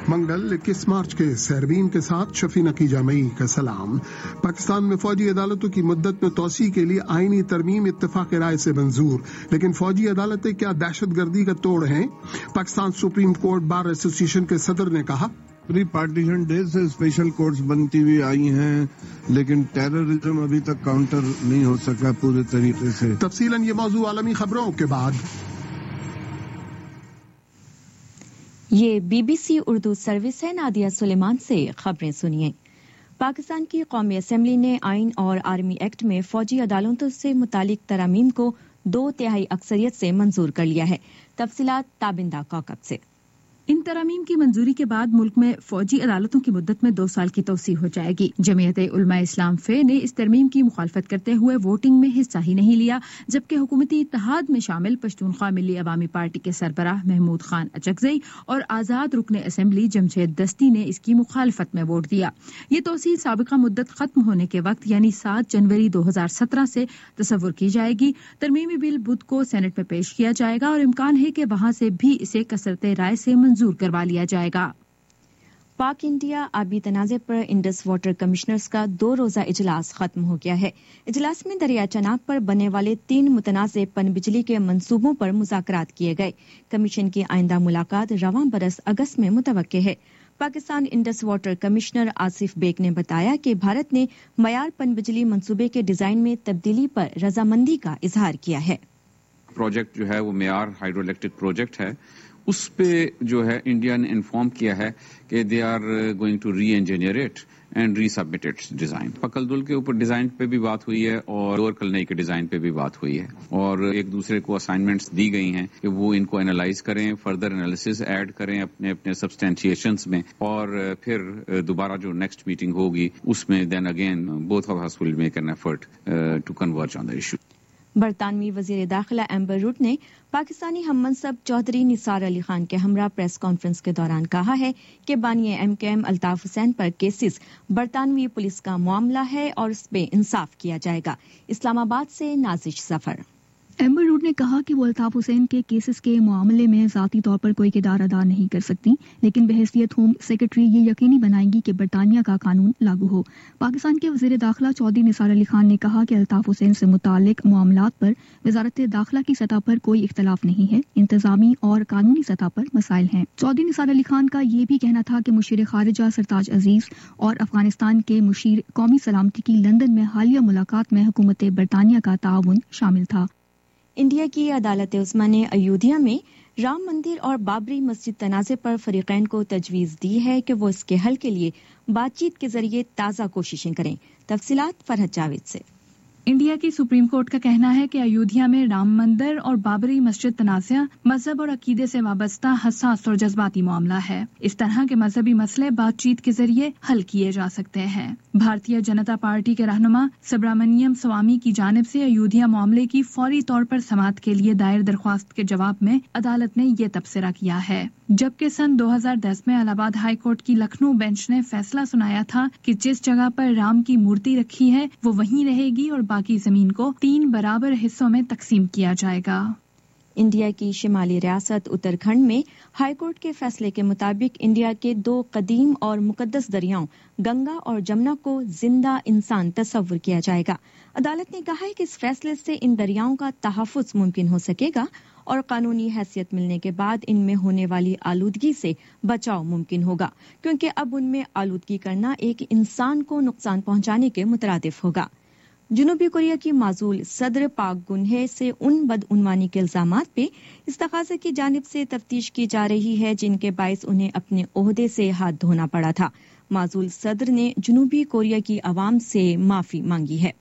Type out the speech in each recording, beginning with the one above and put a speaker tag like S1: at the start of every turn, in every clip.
S1: منگل 21 مارچ کے سیربین کے ساتھ شفیع نقی جامعی کا سلام۔ پاکستان میں فوجی عدالتوں کی مدت میں توسیع کے لیے آئینی ترمیم اتفاق رائے سے منظور، لیکن فوجی عدالتیں کیا دہشت گردی کا توڑ ہیں؟ پاکستان سپریم کورٹ بار ایسوسی ایشن کے صدر نے کہا
S2: پری پارٹیشن ڈیز سے اسپیشل کورٹس بنتی ہوئی آئی ہیں، لیکن ٹیررزم ابھی تک کاؤنٹر نہیں ہو سکا پورے طریقے سے۔
S1: تفصیلاً یہ موضوع عالمی خبروں کے بعد۔
S3: یہ BBC اردو سروس ہے، نادیہ سلیمان سے خبریں سنیے۔ پاکستان کی قومی اسمبلی نے آئین اور آرمی ایکٹ میں فوجی عدالتوں سے متعلق ترامیم کو 2/3 اکثریت سے منظور کر لیا ہے۔ تفصیلات تابندہ کوکب سے۔
S4: ان ترامیم کی منظوری کے بعد ملک میں فوجی عدالتوں کی مدت میں 2 سال کی توسیع ہو جائے گی۔ جمعیت علماء اسلام فے نے اس ترمیم کی مخالفت کرتے ہوئے ووٹنگ میں حصہ ہی نہیں لیا، جبکہ حکومتی اتحاد میں شامل پشتونخوا ملی عوامی پارٹی کے سربراہ محمود خان اچکزئی اور آزاد رکن اسمبلی جمشید دستی نے اس کی مخالفت میں ووٹ دیا۔ یہ توسیع سابقہ مدت ختم ہونے کے وقت یعنی 7 جنوری 2017 سے تصور کی جائے گی۔ ترمیمی بل بدھ کو سینٹ میں پیش کیا جائے گا اور امکان ہے کہ وہاں سے بھی اسے کثرت رائے سے منظور کروا لیا جائے گا۔
S3: پاک انڈیا آبی تنازع پر انڈس واٹر کمشنرز کا 2 روزہ اجلاس ختم ہو گیا ہے۔ اجلاس میں دریا چناب پر بننے والے 3 متنازع پن بجلی کے منصوبوں پر مذاکرات کیے گئے۔ کمیشن کی آئندہ ملاقات رواں برس اگست میں متوقع ہے۔ Pakistan Indus water commissioner Asif Baig نے بتایا کہ بھارت نے معیار پن بجلی منصوبے کے ڈیزائن میں تبدیلی پر رضامندی کا اظہار کیا ہے۔
S5: پروجیکٹ جو ہے وہ معیار ہائیڈرو الیکٹرک پروجیکٹ ہے، اس پہ جو ہے انڈیا نے انفارم کیا ہے کہ they are going to re engineer it and re submit its design. Pakal Dul کے اوپر ڈیزائن پہ بھی بات ہوئی ہے اور لوور کلنئی کے ڈیزائن پہ بھی بات ہوئی ہے، اور ایک دوسرے کو اسائنمنٹس دی گئی ہیں کہ وہ ان کو انالائز کریں، فردر انالیسز ایڈ کریں اپنے سبسٹینشیشنز میں، اور پھر دوبارہ جو نیکسٹ میٹنگ ہوگی اس میں then again both of us will make an effort to converge on the issue.
S3: برطانوی وزیر داخلہ ایمبر روڈ نے پاکستانی ہم منصب چودھری نثار علی خان کے ہمراہ پریس کانفرنس کے دوران کہا ہے کہ بانی MKM الطاف حسین پر کیسز برطانوی پولیس کا معاملہ ہے اور اس پہ انصاف کیا جائے گا۔ اسلام آباد سے نازش ظفر۔
S6: ایمبر روڈ نے کہا کہ وہ الطاف حسین کے کیسز کے معاملے میں ذاتی طور پر کوئی کردار ادا نہیں کر سکتی، لیکن بحیثیت ہوم سیکرٹری یہ یقینی بنائیں گی کہ برطانیہ کا قانون لاگو ہو۔ پاکستان کے وزیر داخلہ چودھری نثار علی خان نے کہا کہ الطاف حسین سے متعلق معاملات پر وزارت داخلہ کی سطح پر کوئی اختلاف نہیں ہے، انتظامی اور قانونی سطح پر مسائل ہیں۔ چودھری نثار علی خان کا یہ بھی کہنا تھا کہ مشیر خارجہ سرتاج عزیز اور افغانستان کے مشیر قومی سلامتی کی لندن میں حالیہ ملاقات میں حکومت برطانیہ کا تعاون شامل تھا۔
S3: انڈیا کی عدالت عظمیٰ نے ایودھیا میں رام مندر اور بابری مسجد تنازع پر فریقین کو تجویز دی ہے کہ وہ اس کے حل کے لیے بات چیت کے ذریعے تازہ کوششیں کریں۔ تفصیلات فرحت جاوید سے۔
S4: انڈیا کی سپریم کورٹ کا کہنا ہے کہ ایودھیا میں رام مندر اور بابری مسجد تنازع مذہب اور عقیدے سے وابستہ حساس اور جذباتی معاملہ ہے۔ اس طرح کے مذہبی مسئلے بات چیت کے ذریعے حل کیے جا سکتے ہیں۔ بھارتیہ جنتا پارٹی کے رہنما سبرامنیم سوامی کی جانب سے ایودھیا معاملے کی فوری طور پر سماعت کے لیے دائر درخواست کے جواب میں عدالت نے یہ تبصرہ کیا ہے، جبکہ سن 2010 میں الہ آباد ہائی کورٹ کی لکھنؤ بینچ نے فیصلہ سنایا تھا کہ جس جگہ پر رام کی مورتی رکھی ہے وہ وہیں رہے گی اور باقی زمین کو 3 برابر حصوں میں تقسیم کیا جائے گا۔
S3: انڈیا کی شمالی ریاست اتراکھنڈ میں ہائی کورٹ کے فیصلے کے مطابق انڈیا کے 2 قدیم اور مقدس دریاؤں گنگا اور جمنا کو زندہ انسان تصور کیا جائے گا۔ عدالت نے کہا ہے کہ اس فیصلے سے ان دریاؤں کا تحفظ ممکن ہو سکے گا اور قانونی حیثیت ملنے کے بعد ان میں ہونے والی آلودگی سے بچاؤ ممکن ہوگا، کیونکہ اب ان میں آلودگی کرنا ایک انسان کو نقصان پہنچانے کے مترادف ہوگا۔ جنوبی کوریا کی معزول صدر پاک گن-ہے سے ان بدعنوانی کے الزامات پہ استغاثہ کی جانب سے تفتیش کی جا رہی ہے جن کے باعث انہیں اپنے عہدے سے ہاتھ دھونا پڑا تھا۔ معزول صدر نے جنوبی کوریا کی عوام سے معافی مانگی ہے۔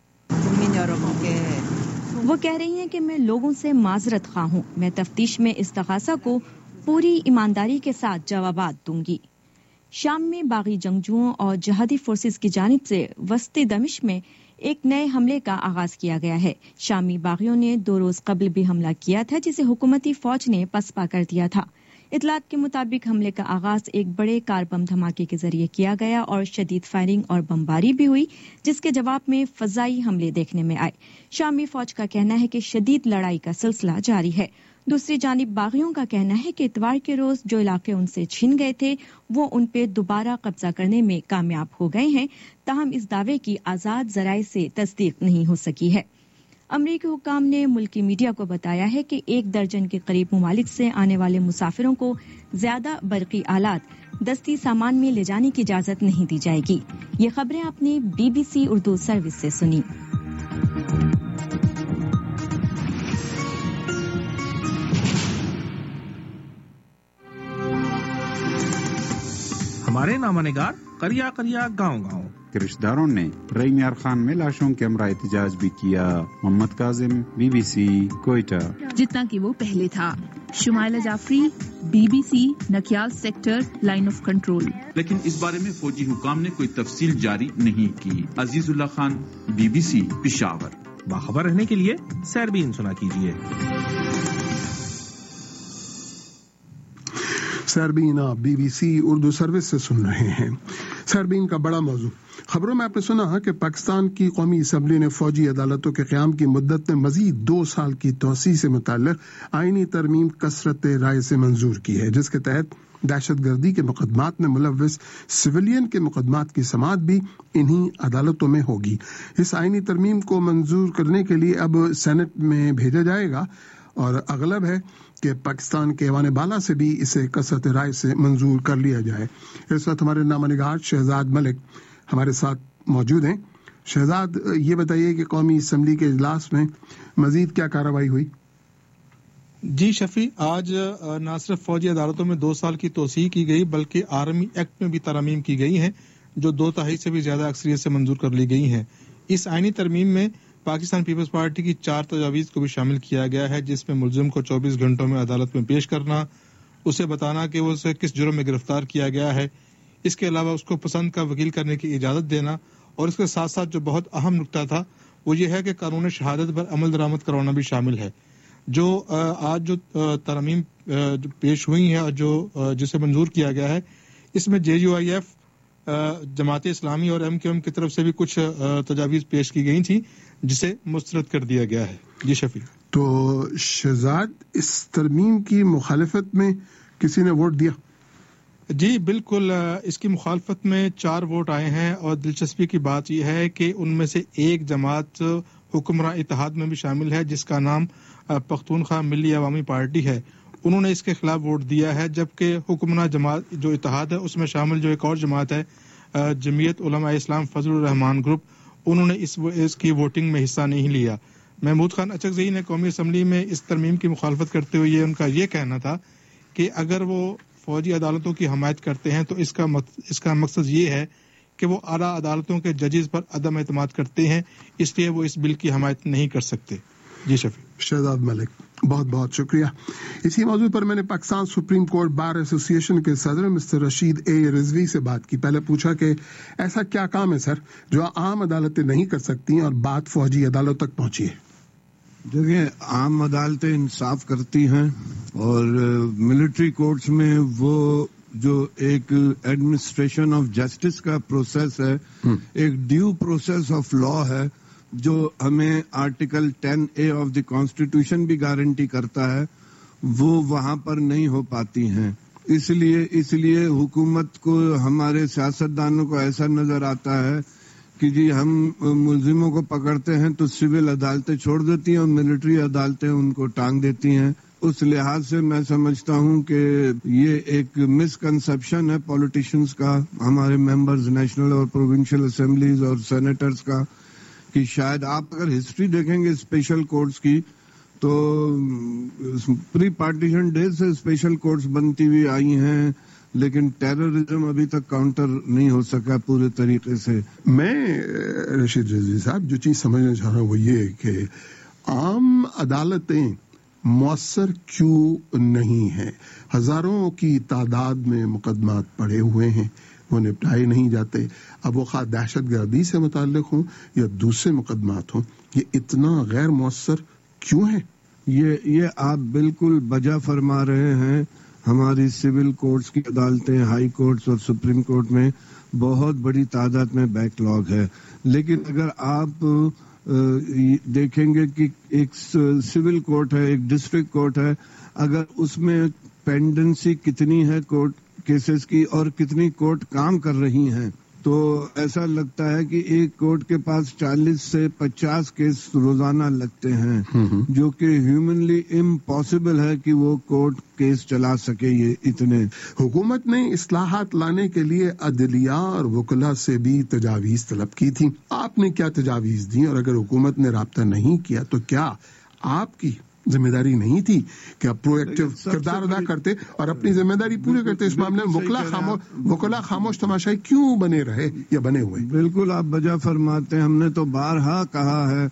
S3: وہ کہہ رہی ہیں کہ میں لوگوں سے معذرت خواہ ہوں، میں تفتیش میں استغاثہ کو پوری ایمانداری کے ساتھ جوابات دوں گی۔ شام میں باغی جنگجوؤں اور جہادی فورسز کی جانب سے وسطی دمشق میں ایک نئے حملے کا آغاز کیا گیا ہے۔ شامی باغیوں نے 2 روز قبل بھی حملہ کیا تھا جسے حکومتی فوج نے پسپا کر دیا تھا۔ اطلاعات کے مطابق حملے کا آغاز ایک بڑے کار بم دھماکے کے ذریعے کیا گیا اور شدید فائرنگ اور بمباری بھی ہوئی جس کے جواب میں فضائی حملے دیکھنے میں آئے۔ شامی فوج کا کہنا ہے کہ شدید لڑائی کا سلسلہ جاری ہے۔ दूसरी जानिब बागियों का कहना है कि इतवार के रोज जो इलाके उनसे छीन गए थे वो उन पे दोबारा कब्जा करने में कामयाब हो गए हैं, ताहम इस दावे की आजाद जराये से तस्दीक नहीं हो सकी है। अमरीकी हुक्काम ने मुल्की मीडिया को बताया है कि 1 दर्जन के करीब मुमालिक से आने वाले मुसाफिरों को ज्यादा बरकी आलात, दस्ती सामान में ले जाने की इजाजत नहीं दी जाएगी। ये खबरें आपने BBC उर्दू सर्विस से सुनी।
S7: हमारे नामानिगार करिया करिया गाँव
S8: के रिश्तेदारों ने रई मियार खान में लाशों के हमरा एहतजाज भी किया। मोहम्मद काजिम, BBC, कोयटा।
S9: जितना कि वो पहले था। Shumaila Jafri, BBC, Nakyal sector, line of control.
S10: लेकिन इस बारे में फौजी हुकाम ने कोई तफसील जारी नहीं की। अजीजुल्लाह खान, BBC, पिशावर।
S7: बाखबर रहने के लिए सैरबीन सुना कीजिए।
S1: सैरबीन आप BBC उर्दू सर्विस से सुन रहे हैं। सैरबीन का बड़ा मौजू। खबरों में आपने सुना कि पाकिस्तान की कौमी असम्बली ने फौजी अदालतों के क़याम की मुद्दत में मजीद 2 साल की तोसी से मुताल्लिक़ आईनी तरमीम कसरत राय से मंजूर की है, जिसके तहत दहशतगर्दी के मुकदमात में मुलव्वस सिविलियन के मुकदमात की समाअत भी इन्हीं अदालतों में होगी। इस आईनी तरमीम को मंजूर करने के लिए अब सेनेट में भेजा जाएगा और अगलब है कि पाकिस्तान के ऐवान बाला से भी इसे कसरत राय से मंजूर कर लिया जाए। इस वक्त हमारे नामनिगार शहजाद मलिक हमारे साथ मौजूद हैं। शहजाद, ये बताइए कि कौमी असम्बली के इजलास में मजीद क्या कार्रवाई हुई?
S11: जी शफी, आज न सिर्फ फौजी अदालतों में 2 साल की तोसी की गई बल्कि आर्मी एक्ट में भी तरमीम की गई हैं जो 2/3 से भी ज्यादा अक्सरियत से मंजूर कर ली गई हैं। इस आईनी तरमीम में पाकिस्तान पीपल्स पार्टी की 4 तजावीज़ को भी शामिल किया गया है, जिसमें मुलजिम को 24 घंटों में अदालत में पेश करना, उसे बताना कि वो उसे किस जुर्म में गिरफ्तार किया गया है, इसके अलावा उसको पसंद का वकील करने की इजाज़त देना, और इसके साथ साथ जो बहुत अहम नुकता था वो ये है कि कानून शहादत पर अमल दरामद करवाना भी शामिल है। जो आज जो तरमीम पेश हुई है और जो जिसे मंजूर किया गया है, इसमें JUIF, जमात इस्लामी और MQM की तरफ से भी कुछ तजावीज़ पेश की गई थी जिसे मुस्तरद कर दिया गया है। जी शफी।
S1: तो शहजाद, इस तरमीम की मुखालिफत में किसी ने वोट दिया?
S11: जी बिल्कुल, इसकी मुखालफत में 4 वोट आए हैं और दिलचस्पी की बात यह है कि उनमें से एक जमात हुक्मरान इत्तेहाद में भी शामिल है जिसका नाम पख्तूनख्वा मिली अवामी पार्टी है। उन्होंने इसके खिलाफ वोट दिया है, जबकि हुक्मरान जमात जो इत्तेहाद है उसमें शामिल जो एक और जमात है जमीयत उलमा इस्लाम फजलुर रहमान ग्रुप, उन्होंने इसकी वोटिंग में हिस्सा नहीं लिया। महमूद खान अचकज़ई ने कौमी असम्बली में इस तरमीम की मुखालफत करते हुए उनका ये कहना था कि अगर वो फौजी अदालतों की हमायत करते हैं तो इसका मकसद ये है कि वो आला अदालतों के जजेस पर अदम एतमाद करते हैं, इसलिए वो इस बिल की हमायत नहीं कर सकते। जी शफी।
S1: शहजाद मलिक, बहुत बहुत शुक्रिया। इसी मौजू पर मैंने Pakistan supreme court bar association के सदर मिस्टर रशीद ए रिजवी से बात की। पहले पूछा कि ऐसा क्या काम है सर जो आम अदालतें नहीं कर सकती और बात फौजी अदालत तक पहुंची है?
S2: देखिए, आम अदालतें इंसाफ करती हैं और मिलिट्री कोर्ट्स में वो जो एक एडमिनिस्ट्रेशन ऑफ जस्टिस का प्रोसेस है, एक ड्यू प्रोसेस ऑफ लॉ है जो हमें article 10A of the constitution भी गारंटी करता है, वो वहां पर नहीं हो पाती हैं। इसलिए हुकूमत को, हमारे सियासतदानों को ऐसा नजर आता है कि जी हम मुलजिमों को पकड़ते हैं तो सिविल अदालतें छोड़ देती हैं और मिलिट्री अदालतें उनको टांग देती हैं। उस लिहाज से मैं समझता हूं कि ये एक मिसकंसेप्शन है पॉलिटिशियंस का, हमारे मेंबर्स नेशनल और प्रोविंशियल असेंबलीज और सेनेटर्स का, कि शायद आप अगर हिस्ट्री देखेंगे स्पेशल कोर्ट्स की तो प्री पार्टीशन डेज से स्पेशल कोर्ट्स बनती हुई आई हैं, लेकिन टेररिज्म अभी तक काउंटर नहीं हो सका पूरे तरीके से।
S1: मैं रशीद रिजवी साहब जो चीज समझना चाह रहा हूँ वो ये कि आम अदालतें मौसर क्यों नहीं है? हजारों की तादाद में मुकदमात पड़े हुए हैं, वो निपटाए नहीं जाते। अब वो खा दहशतगर्दी से मुताल्लिक हों या दूसरे मुकदमात हों, ये इतना गैर मौसर क्यों है?
S2: ये आप बिल्कुल बजा फरमा रहे हैं। हमारी सिविल कोर्ट्स की अदालतें, हाई कोर्ट्स और सुप्रीम कोर्ट में बहुत बड़ी तादाद में बैकलॉग है। लेकिन अगर आप دیکھیں گے کہ ایک سول کورٹ ہے، ایک ڈسٹرکٹ کورٹ ہے، اگر اس میں پینڈنسی کتنی ہے کورٹ کیسز کی اور کتنی کورٹ کام کر رہی ہیں، تو ایسا لگتا ہے کہ ایک کورٹ کے پاس 40 سے 50 کیس روزانہ لگتے ہیں، جو کہ ہیومنلی امپاسبل ہے کہ وہ کورٹ کیس چلا سکے یہ اتنے۔
S1: حکومت نے اصلاحات لانے کے لیے عدلیہ اور وکلا سے بھی تجاویز طلب کی تھی، آپ نے کیا تجاویز دی؟ اور اگر حکومت نے رابطہ نہیں کیا تو کیا آپ کی ذمہ داری نہیں تھی کہ آپ پرو ایکٹیو کردار ادا کرتے اور اپنی ذمہ داری پوری کرتے؟ اس معاملے میں وکلا خاموش تماشائی کیوں بنے رہے یا بنے ہوئے؟
S2: بالکل آپ بجا فرماتے ہیں، ہم نے تو بارہا کہا ہے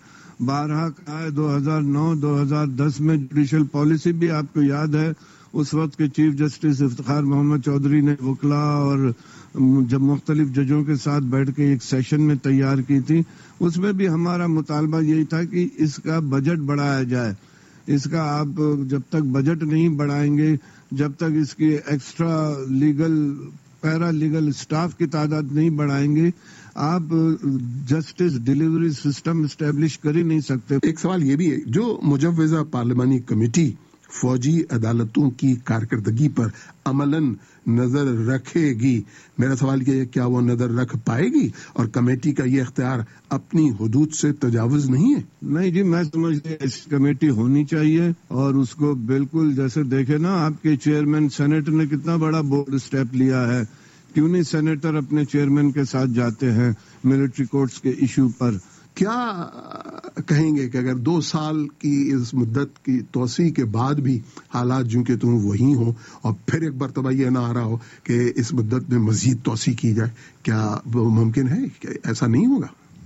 S2: 2009-2010 میں جوڈیشل پالیسی بھی آپ کو یاد ہے، اس وقت کے چیف جسٹس افتخار محمد چودھری نے وکلا اور جب مختلف ججوں کے ساتھ بیٹھ کے ایک سیشن میں تیار کی تھی، اس میں بھی ہمارا مطالبہ یہی تھا کہ اس کا بجٹ بڑھایا جائے۔ اس کا آپ جب تک بجٹ نہیں بڑھائیں گے، جب تک اس کی extralegal paralegal staff کی تعداد نہیں بڑھائیں گے، آپ جسٹس ڈیلیوری سسٹم اسٹیبلش کر ہی نہیں سکتے۔
S1: ایک سوال یہ بھی ہے، جو مجوزہ پارلیمانی کمیٹی فوجی عدالتوں کی کارکردگی پر عملاً نظر رکھے گی، میرا سوال یہ ہے کیا وہ نظر رکھ پائے گی؟ اور کمیٹی کا یہ اختیار اپنی حدود سے تجاوز نہیں ہے؟
S2: نہیں جی، میں سمجھتا ہوں ایسی کمیٹی ہونی چاہیے اور اس کو بالکل جیسے دیکھے نا آپ کے چیئرمین سینیٹر نے کتنا بڑا بولڈ اسٹیپ لیا ہے، کیوں نہیں سینیٹر اپنے چیئرمین کے ساتھ جاتے ہیں ملٹری کورٹس کے ایشو پر؟
S1: کیا کہیں گے کہ اگر 2 سال کی اس مدت کی توسیع کے بعد بھی حالات جوں کے توں وہی ہوں اور پھر ایک مرتبہ یہ نہ آ رہا ہو کہ اس مدت میں مزید توسیع کی جائے، کیا وہ ممکن ہے کہ ایسا نہیں ہوگا؟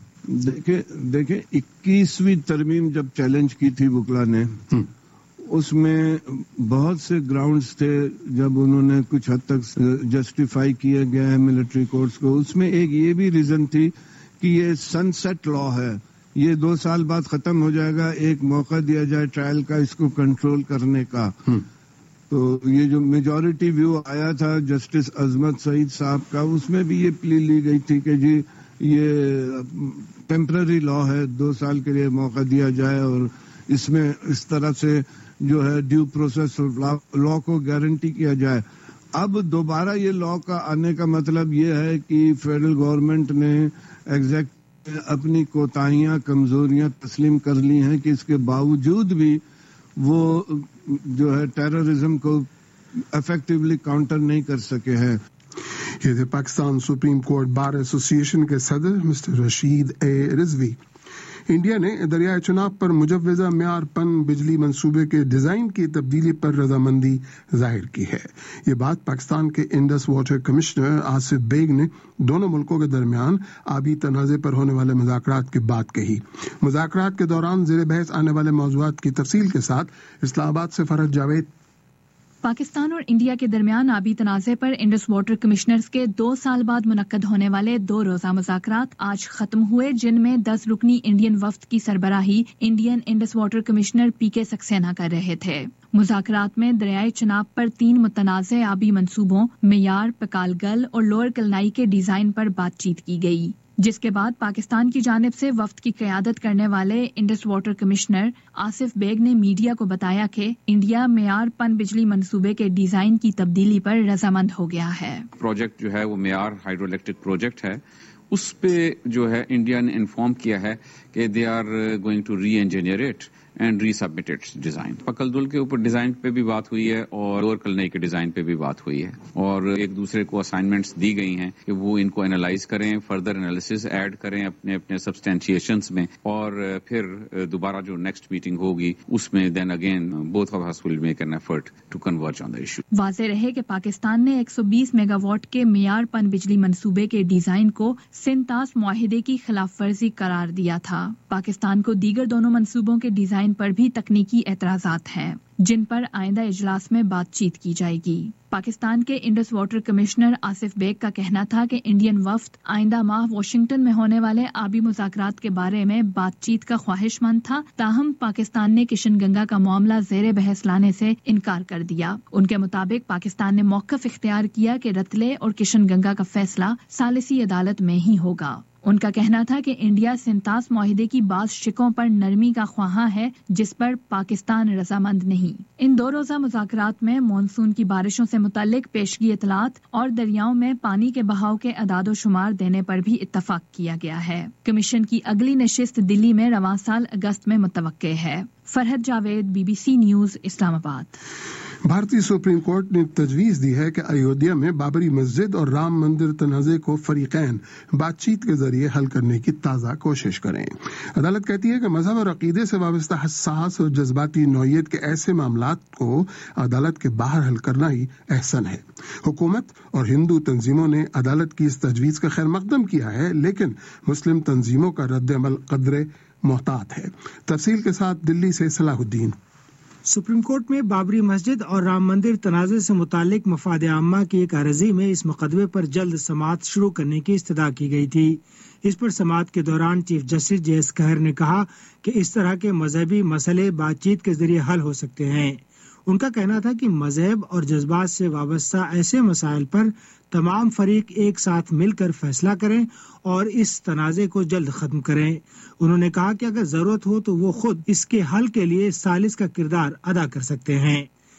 S2: دیکھیں 21ویں ترمیم جب چیلنج کی تھی وکلا نے، اس میں بہت سے گراؤنڈز تھے جب انہوں نے کچھ حد تک جسٹیفائی کیا گیا ہے ملٹری کورٹس کو، اس میں ایک یہ بھی ریزن تھی کہ یہ سن سیٹ لا ہے، یہ 2 سال بعد ختم ہو جائے گا، ایک موقع دیا جائے ٹرائل کا اس کو کنٹرول کرنے کا۔ تو یہ جو میجورٹی ویو آیا تھا جسٹس عظمت سعید صاحب کا، اس میں بھی یہ پلی لی گئی تھی کہ جی یہ ٹیمپرری لا ہے، 2 سال کے لیے موقع دیا جائے اور اس میں اس طرح سے جو ہے ڈیو پروسیس لا کو گارنٹی کیا جائے۔ اب دوبارہ یہ لا کا آنے کا مطلب یہ ہے کہ فیڈرل گورنمنٹ نے ایگزیکٹ اپنی کوتاہیاں کمزوریاں تسلیم کر لی ہیں کہ اس کے باوجود بھی وہ جو ہے ٹیررزم کو افیکٹولی کاؤنٹر نہیں کر سکے ہیں۔
S1: یہ تھے پاکستان سپریم کورٹ بار ایسوسی ایشن کے صدر mister Rashid A Rizvi. India نے دریائے چناب پر مجوزہ معیار پن بجلی منصوبے کے ڈیزائن کی تبدیلی پر رضامندی ظاہر کی ہے۔ یہ بات پاکستان کے Indus water commissioner Asif Baig نے دونوں ملکوں کے درمیان آبی تنازع پر ہونے والے مذاکرات کے بعد کہی۔ مذاکرات کے دوران زیر بحث آنے والے موضوعات کی تفصیل کے ساتھ اسلام آباد سے فرحت جاوید۔
S4: پاکستان اور انڈیا کے درمیان آبی تنازع پر انڈس واٹر کمشنرز کے 2 سال بعد منعقد ہونے والے 2 روزہ مذاکرات آج ختم ہوئے، جن میں 10 رکنی انڈین وفد کی سربراہی Indian Indus water commissioner P K Saxena کر رہے تھے۔ مذاکرات میں دریائے چناب پر 3 متنازع آبی منصوبوں میار، پکالگل اور لوئر کلنائی کے ڈیزائن پر بات چیت کی گئی، جس کے بعد پاکستان کی جانب سے وفد کی قیادت کرنے والے Indus water commissioner Asif Baig نے میڈیا کو بتایا کہ انڈیا معیار پن بجلی منصوبے کے ڈیزائن کی تبدیلی پر رضامند ہو گیا ہے۔
S5: پروجیکٹ جو ہے وہ معیار ہائیڈرو الیکٹرک پروجیکٹ ہے، اس پہ جو ہے انڈیا نے انفارم کیا ہے کہ they are going to re engineer it and re submit its design. Pakal Dul کے اوپر ڈیزائن پہ بھی بات ہوئی ہے اور لوئر کلنئی کے ڈیزائن پہ بھی بات ہوئی ہے، اور ایک دوسرے کو اسائنمنٹس دی گئی ہیں کہ وہ ان کو انالائز کریں، فردر انالیسس ایڈ کریں اپنے اپنے سبسٹینشیشنز میں، اور پھر دوبارہ جو نیکسٹ میٹنگ ہوگی اس میں then again both of us will make an effort to converge on the issue.
S4: واضح رہے کہ پاکستان نے 120 میگا واٹ کے معیار پن بجلی منصوبے کے ڈیزائن کو سنتاس معاہدے کی خلاف ورزی قرار دیا تھا۔ پاکستان کو دیگر دونوں منصوبوں کے ڈیزائن پر بھی تکنیکی اعتراضات ہیں، جن پر آئندہ اجلاس میں بات چیت کی جائے گی۔ پاکستان کے Indus water commissioner Asif Baig کا کہنا تھا کہ انڈین وفد آئندہ ماہ واشنگٹن میں ہونے والے آبی مذاکرات کے بارے میں بات چیت کا خواہش مند تھا، تاہم پاکستان نے کشن گنگا کا معاملہ زیر بحث لانے سے انکار کر دیا۔ ان کے مطابق پاکستان نے موقف اختیار کیا کہ رتلے اور کشن گنگا کا فیصلہ ثالثی عدالت میں ہی ہوگا۔ उनका कहना था कि इंडिया सिंतास माहिदे की बाज़ शिकों पर नरमी का ख्वाहां है जिस पर पाकिस्तान रजामंद नहीं। इन 2 रोज़ा मुज़ाकरात में मॉनसून की बारिशों से मुतल्लिक पेशगी इतलात और दरियाओं में पानी के बहाव के अदादो शुमार देने पर भी इत्तफाक किया गया है। कमीशन की अगली नशिस्त दिल्ली में रवां साल अगस्त में मुतवक्के है। Farhad Javed, BBC news, Islamabad.
S1: भारतीय सुप्रीम कोर्ट ने तजवीज दी है कि अयोध्या में बाबरी मस्जिद और राम मंदिर तनाज़े को फरीकैन बातचीत के जरिए हल करने की ताज़ा कोशिश करें। अदालत कहती है कि मजहब और अकीदे से वाबस्ता हसास और जज्बाती नौयत के ऐसे मामलात को अदालत के बाहर हल करना ही अहसन है। हुकूमत और हिंदू तंजीमों ने अदालत की इस तजवीज का खैर मकदम किया है, लेकिन मुस्लिम तंजीमों का रद्द-ए-अमल कदरे मोहतात है। तफसील के साथ दिल्ली से सलाहुद्दीन।
S12: सुप्रीम कोर्ट में बाबरी मस्जिद और राम मंदिर तनाज़े से मुतालिक मफाद आम्मा की एक अर्जी में इस मुकदमे पर जल्द समाअत शुरू करने की इस्तदा की गई थी। इस पर समाअत के दौरान चीफ जस्टिस JS खैर ने कहा कि इस तरह के मजहबी मसले बातचीत के जरिए हल हो सकते हैं। उनका कहना था कि मजहब और जज्बात से वाबस्ता ऐसे मसाइल पर तमाम फरीक एक साथ मिलकर फैसला करें और इस तनाज़े को जल्द खत्म करें। उन्होंने कहा कि अगर जरूरत हो तो वो खुद इसके हल के लिए सालिस का किरदार अदा कर सकते हैं।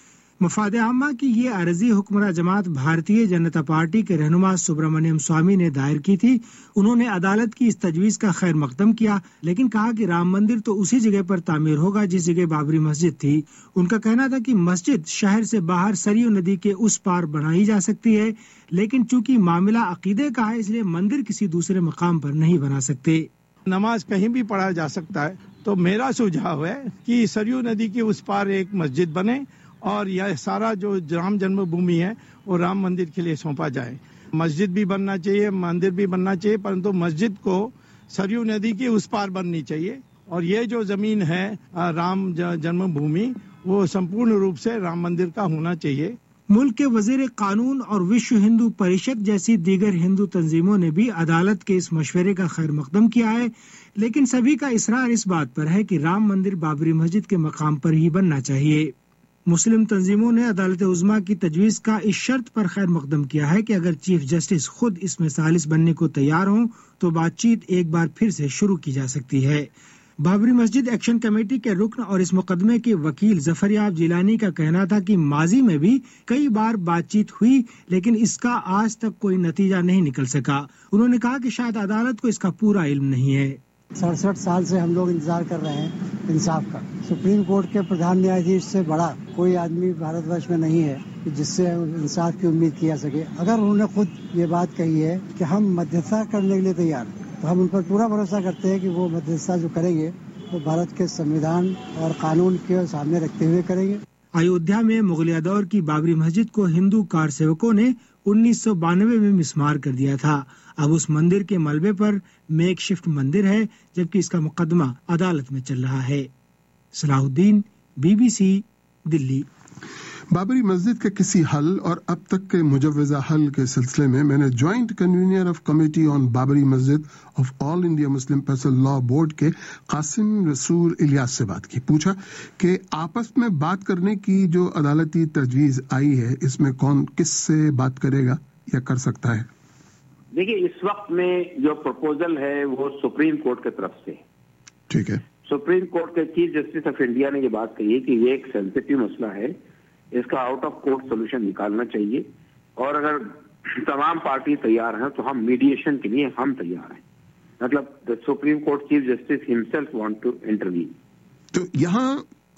S12: मफाद आम्मा की ये अर्जी हुक्मरान जमात भारतीय जनता पार्टी के रहनुमा सुब्रमण्यम स्वामी ने दायर की थी। उन्होंने अदालत की इस तजवीज का खैर मकदम किया, लेकिन कहा कि राम मंदिर तो उसी जगह पर तामीर होगा जिस जगह बाबरी मस्जिद थी। उनका कहना था कि मस्जिद शहर से बाहर सरयू नदी के उस पार बनाई जा सकती है, लेकिन चूंकि मामला अकीदे का है इसलिए मंदिर किसी दूसरे मकाम पर नहीं बना सकते।
S13: नमाज कहीं भी पढ़ा जा सकता है, तो मेरा सुझाव है कि सरयू नदी के उस पार एक मस्जिद बने और यह सारा जो राम जन्मभूमि है वो राम मंदिर के लिए सौंपा जाए। मस्जिद भी बनना चाहिए, मंदिर भी बनना चाहिए, परंतु मस्जिद को सरयू नदी के उस पार बननी चाहिए। और ये जो जमीन है राम जन्मभूमि वो संपूर्ण रूप से राम मंदिर का होना चाहिए।
S12: मुल्क के वजीर कानून और विश्व हिंदू परिषद जैसी दीगर हिंदू तंजीमों ने भी अदालत के इस मशवरे का खैर मकदम किया है, लेकिन सभी का इसरार इस बात पर है कि राम मंदिर बाबरी मस्जिद के मकाम पर ही बनना चाहिए। मुस्लिम तंजीमों ने अदालत उज़्मा की तजवीज़ का इस शर्त पर खैर मकदम किया है कि अगर चीफ जस्टिस खुद इसमें सालिस बनने को तैयार हों तो बातचीत एक बार फिर से शुरू की जा सकती है। बाबरी मस्जिद एक्शन कमेटी के रुकन और इस मुकदमे के वकील जफरयाब जिलानी का कहना था कि माजी में भी कई बार बातचीत हुई, लेकिन इसका आज तक कोई नतीजा नहीं निकल सका। उन्होंने कहा कि शायद अदालत को इसका पूरा इल्म नहीं है।
S14: 67 साल से हम लोग इंतजार कर रहे हैं इंसाफ का। सुप्रीम कोर्ट के प्रधान न्यायाधीश से बड़ा कोई आदमी भारतवर्ष में नहीं है कि जिससे इंसाफ की उम्मीद की जा सके। अगर उन्होंने खुद ये बात कही है कि हम मध्यस्थता करने के लिए तैयार हैं, तो हम उन पर पूरा भरोसा करते हैं कि वो मध्यस्थता जो करेंगे वो भारत के संविधान और कानून के सामने रखते हुए करेंगे।
S12: अयोध्या में मुगलिया दौर की बाबरी मस्जिद को हिंदू कार सेवकों ने 1992 में मिस्मार कर दिया था। अब उस मंदिर के मलबे पर मेक शिफ्ट मंदिर है, जबकि इसका मुकदमा अदालत में चल रहा है। सलाहुद्दीन, BBC, दिल्ली।
S1: बाबरी मस्जिद के किसी हल और अब तक के मुजव्वज़ा हल के सिलसिले में मैंने joint convener of committee on Babri Masjid of all India Muslim personal law board के कासिम रसूल इलियास से बात की। पूछा कि आपस में बात करने की जो अदालती तजवीज़ आई है, इसमें कौन किससे बात करेगा या कर सकता है?
S15: देखिए, इस वक्त में जो प्रपोजल है वो सुप्रीम कोर्ट की तरफ से।
S1: ठीक है।
S15: सुप्रीम कोर्ट के चीफ जस्टिस ऑफ इंडिया ने ये बात कही है कि ये एक सेंसिटिव मसला है, इसका आउट ऑफ कोर्ट सोल्यूशन निकालना चाहिए, और अगर तमाम पार्टी तैयार हैं तो हम मीडिएशन के लिए हम तैयार हैं। मतलब the supreme court chief justice himself want to intervene.
S1: तो यहाँ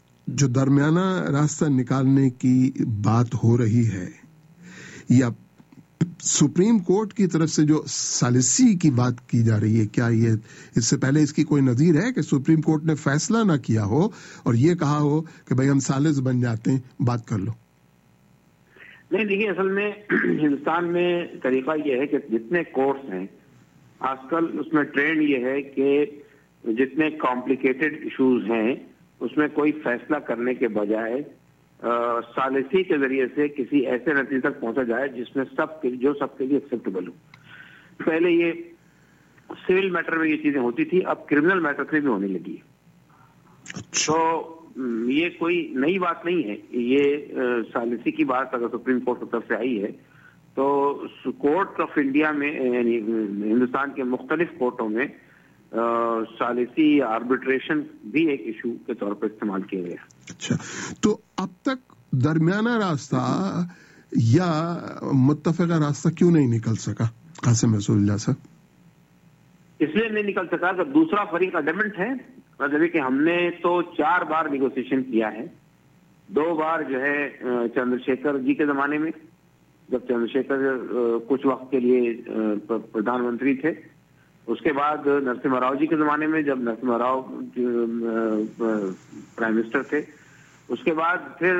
S1: जो दरमियाना रास्ता निकालने की बात हो रही है या सुप्रीम कोर्ट की तरफ से जो सालिसी की बात की जा रही है, क्या ये इससे पहले इसकी कोई नजीर है कि सुप्रीम कोर्ट ने फैसला ना किया हो और ये कहा हो कि भाई हम सालिस बन जाते हैं, बात कर लो?
S15: नहीं, देखिए, असल में हिंदुस्तान में तरीका ये है कि जितने कोर्ट्स हैं आजकल उसमें ट्रेंड ये है कि जितने कॉम्प्लिकेटेड इश्यूज हैं उसमें कोई फैसला करने के बजाय सालिसी के जरिए से किसी ऐसे नतीजे तक पहुंचा जाए जिसमें सबके लिए एक्सेप्टेबल हो। पहले ये सिविल मैटर में ये चीजें होती थी, अब क्रिमिनल मैटर में भी होने लगी है। तो ये कोई नई बात नहीं है। ये सालिसी की बात अगर सुप्रीम कोर्ट की तरफ से आई है تو کورٹ آف انڈیا میں یعنی ہندوستان کے مختلف کورٹوں میں ثالثی یا آربیٹریشن بھی ایک ایشو کے طور پر استعمال کیا گیا.
S1: اچھا، تو اب تک درمیانہ راستہ یا متفقہ راستہ کیوں نہیں نکل سکا قاسم رسول اللہ صاحب؟
S15: اس لیے نہیں نکل سکا کہ دوسرا فریق اڈیمنٹ ہے. مطلب کہ ہم نے تو 4 بار نیگوسیشن کیا ہے. 2 بار جو ہے چندر شیکھر جی کے زمانے میں، جب چندر شیکھر کچھ وقت کے لیے پردھان منتری تھے. اس کے بعد نرسمہا راؤ جی کے زمانے میں، جب نرسمہا راؤ پرائم منسٹر تھے. اس کے بعد پھر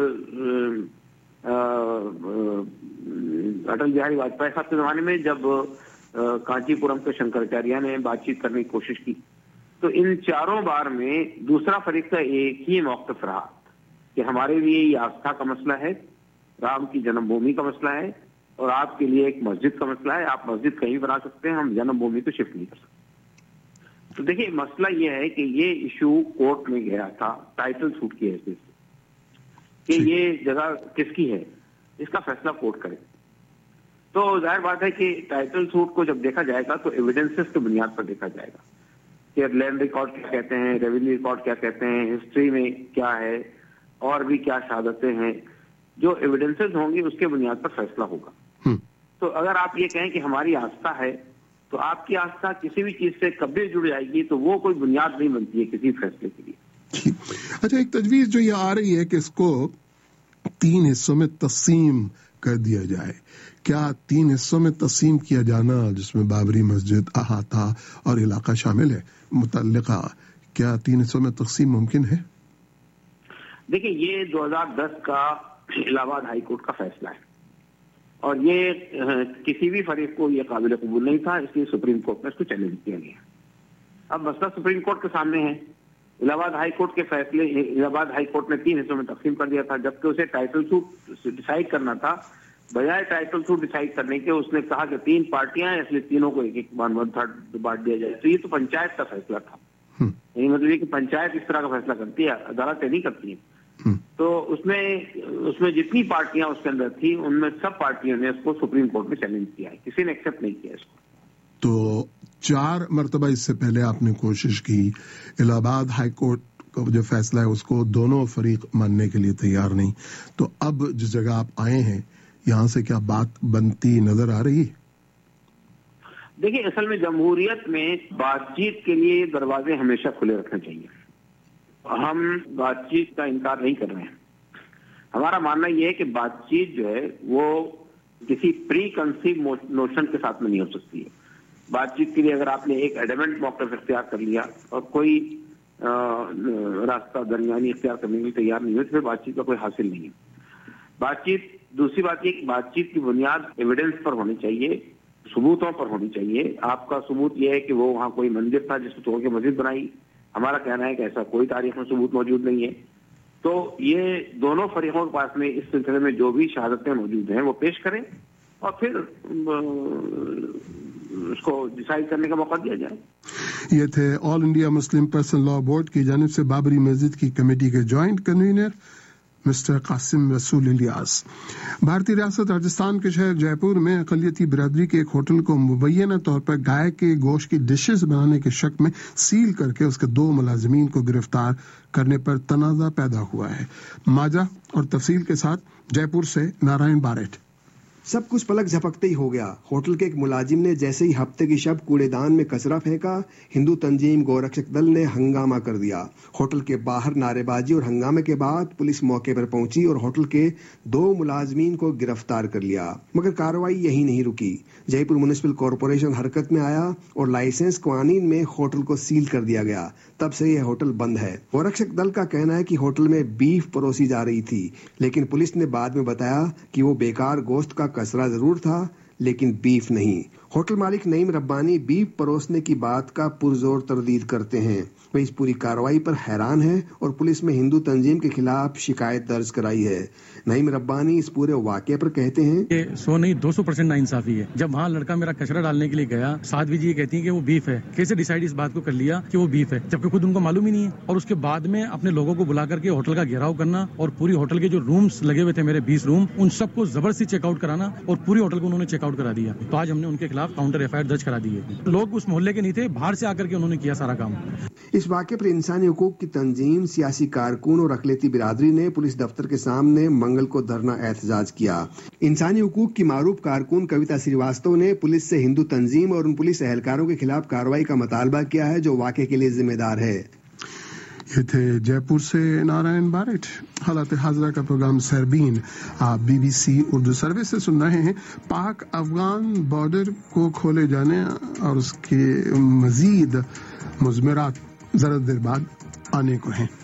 S15: اٹل بہاری واجپئی صاحب کے زمانے میں، جب کانچی پورم کے شنکراچاریہ نے بات چیت کرنے کی کوشش کی. تو ان 4 بار میں دوسرا فریق کا ایک ہی موقف رہا کہ ہمارے لیے یہ آستھا کا مسئلہ ہے، رام کی جنم بھومی کا مسئلہ ہے، اور آپ کے لیے ایک مسجد کا مسئلہ ہے. آپ مسجد کہیں بنا سکتے ہیں، ہم جنم بھومی کو شفٹ نہیں کر سکتے. تو دیکھیے مسئلہ یہ ہے کہ یہ ایشو کورٹ میں گیا تھا ٹائٹل سوٹ کی حیثیت سے کہ یہ جگہ کس کی ہے، اس کا فیصلہ کورٹ کرے. تو ظاہر بات ہے کہ ٹائٹل سوٹ کو جب دیکھا جائے گا تو ایویڈنسز کی بنیاد پر دیکھا جائے گا کہ لینڈ ریکارڈ کیا کہتے ہیں، ریونیو ریکارڈ کیا کہتے ہیں، ہسٹری میں کیا ہے، اور بھی کیا شہادتیں ہیں. جو ایویڈنسز ہوں گی اس کے بنیاد پر فیصلہ ہوگا. تو اگر آپ یہ کہیں کہ ہماری آستھا ہے، تو آپ کی آستھا کسی بھی چیز سے کبھی جڑ جائے گی تو وہ کوئی بنیاد نہیں بنتی ہے کسی فیصلے کے لیے.
S1: اچھا، ایک تجویز جو یہ آ رہی ہے کہ اس کو 3 حصوں میں تقسیم کر دیا جائے، کیا 3 حصوں میں تقسیم کیا جانا جس میں بابری مسجد، احاطہ اور علاقہ شامل ہے متعلقہ، کیا 3 حصوں میں تقسیم ممکن ہے؟
S15: دیکھیں، یہ 2010 کا الہ آباد ہائی کورٹ کا فیصلہ ہے اور یہ کسی بھی فریق کو یہ قابل قبول نہیں تھا، اس لیے سپریم کورٹ میں اس کو چیلنج کیا گیا. اب مسئلہ سپریم کورٹ کے سامنے ہے. الہ آباد ہائی کورٹ کے فیصلے، الہ آباد ہائی کورٹ نے 3 حصوں میں تقسیم کر دیا تھا، جبکہ اسے ٹائٹل سوٹ ڈیسائیڈ کرنا تھا. بجائے ٹائٹل سوٹ ڈیسائیڈ کرنے کے اس نے کہا کہ 3 پارٹیاں ہیں، اس لیے تینوں کو ایک 1/3 بانٹ دیا جائے. تو یہ تو پنچایت کا فیصلہ تھا. یعنی مطلب یہ کہ پنچایت اس طرح کا فیصلہ کرتی ہے، عدالتیں نہیں کرتی ہیں. تو اس میں جتنی پارٹیاں اس کے اندر تھی ان میں سب پارٹیوں نے اس کو سپریم کورٹ میں چیلنج کیا ہے، کسی نے ایکسپٹ نہیں کیا اس کو.
S1: تو 4 مرتبہ اس سے پہلے آپ نے کوشش کی، الہ آباد ہائی کورٹ کا جو فیصلہ ہے اس کو دونوں فریق ماننے کے لیے تیار نہیں. تو اب جس جگہ آپ آئے ہیں یہاں سے کیا بات بنتی نظر آ رہی ہے؟
S15: دیکھیں، اصل میں جمہوریت میں بات چیت کے لیے دروازے ہمیشہ کھلے رکھنے چاہیے. ہم بات چیت کا انکار نہیں کر رہے ہیں. ہمارا ماننا یہ ہے کہ بات چیت جو ہے وہ کسی پری کنسیو نوشن کے ساتھ میں نہیں ہو سکتی ہے. بات چیت کے لیے اگر آپ نے ایک ایڈیمنٹ موقف اختیار کر لیا اور کوئی راستہ درمیانی اختیار کرنے کے لیے تیار نہیں ہوئی تو پھر بات چیت کا کوئی حاصل نہیں ہے. بات چیت، دوسری بات یہ کہ بات چیت کی بنیاد ایویڈنس پر ہونی چاہیے، ثبوتوں پر ہونی چاہیے. آپ کا ثبوت یہ ہے کہ وہ وہاں کوئی مندر تھا جس کو توڑ کے مسجد بنائی. ہمارا کہنا ہے کہ ایسا کوئی تاریخ میں ثبوت موجود نہیں ہے. تو یہ دونوں فریقوں کے پاس میں اس سلسلے میں جو بھی شہادتیں موجود ہیں وہ پیش کریں اور پھر اس کو ڈیسائیڈ کرنے کا موقع دیا جائے.
S1: یہ تھے all India Muslim personal law board کی جانب سے بابری مسجد کی کمیٹی کے جوائنٹ کنوینر مسٹر قاسم رسول الیاس. بھارتی ریاست راجستھان کے شہر جے پور میں اقلیتی برادری کے ایک ہوٹل کو مبینہ طور پر گائے کے گوشت کی ڈشز بنانے کے شک میں سیل کر کے اس کے 2 ملازمین کو گرفتار کرنے پر تنازع پیدا ہوا ہے. ماجرا اور تفصیل کے ساتھ جے پور سے نارائن باریٹ.
S16: سب کچھ پلک جھپکتے ہی ہو گیا. ہوٹل کے ایک ملازم نے جیسے ہی ہفتے کی شب کوڑے دان میں کچرا پھینکا، ہندو تنظیم گورکشک دل نے ہنگامہ کر دیا. ہوٹل کے باہر نعرے بازی اور ہنگامے کے بعد پولیس موقع پر پہنچی اور ہوٹل کے 2 ملازمین کو گرفتار کر لیا. مگر کارروائی یہی نہیں رکی. جے پور میونسپل کارپوریشن حرکت میں آیا اور لائسنس قوانین میں ہوٹل کو سیل کر دیا گیا. تب سے یہ ہوٹل بند ہے. گورکشک دل کا کہنا ہے کہ ہوٹل میں بیف پروسی جا رہی تھی، لیکن پولیس نے بعد میں بتایا کہ وہ بیکار گوشت کا کچرا ضرور تھا لیکن بیف نہیں. ہوٹل مالک نعیم ربانی بیف پروسنے کی بات کا پرزور تردید کرتے ہیں. وہ اس پوری कार्रवाई पर हैरान है और पुलिस में हिंदू तंजीम के खिलाफ शिकायत दर्ज कराई है। नईम रब्बानी इस पूरे वाकये पर कहते हैं
S17: कि 100 नहीं 200% नाइंसाफी है। जब वहाँ लड़का मेरा कचरा डालने के लिए गया, साध्वी जी ये कहती हैं कि वो बीफ है। कैसे डिसाइड इस बात को कर लिया कि वो बीफ है, जबकि खुद उनको मालूम ही नहीं है। और उसके बाद में अपने लोगों को बुला करके होटल का घेराव करना और पूरी होटल के जो रूम्स लगे हुए थे, मेरे 20 रूम, उन सबको जबरदस्ती चेकआउट कराना और पूरी होटल को उन्होंने चेकआउट करा दिया। तो आज हमने उनके खिलाफ काउंटर FIR दर्ज करा दी है। लोग उस मोहल्ले के नहीं थे, बाहर से आकर के उन्होंने किया सारा काम।
S16: इस वाक़े पर इंसानी हुकूक की तंजीम, सियासी कारकुन और अक़लियती बिरादरी ने पुलिस दफ्तर के सामने मंगल को धरना एहतजाज किया। इंसानी हुकूक की मारूफ कारकुन कविता श्रीवास्तव ने पुलिस से हिंदू तंजीम और उन पुलिस एहलकारों के खिलाफ कार्रवाई का मुतालबा किया है जो वाक़े के लिए जिम्मेदार है।
S1: ये थे जयपुर से नारायण बारेट। हालात हाजरा का प्रोग्राम सरबीन आप BBC उर्दू सर्विस से सुन रहे हैं। पाक अफगान बॉर्डर को खोले जाने और उसके मजीद मुज़मरात जरा देर बाद आने को हैं।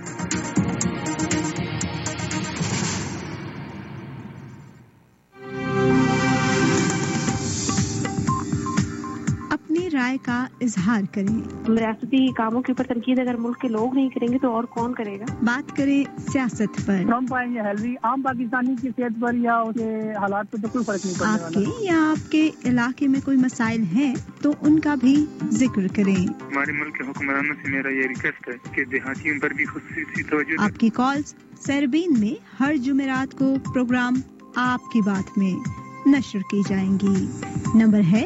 S18: राय का इजहार करें।
S19: रियासती कामों के ऊपर तनकीद अगर मुल्क के लोग नहीं करेंगे तो और कौन करेगा।
S18: बात करें सियासत पर।
S20: ट्रम्प आए या हेलरी, आम पाकिस्तानी की सेहत पर या उसके हालात पर तो कोई फर्क नहीं पड़ने वाला।
S18: आपके या आपके इलाके में कोई मसाइल हैं तो उनका भी जिक्र करें।
S21: हमारे मुल्क के हुक्मरानों से मेरा ये रिक्वेस्ट है कि देहातियों पर भी खुसूसी तवज्जो।
S18: आपकी कॉल्स सरबीन में हर जुमेरात को प्रोग्राम आपकी बात में नशर की जाएंगी। नंबर है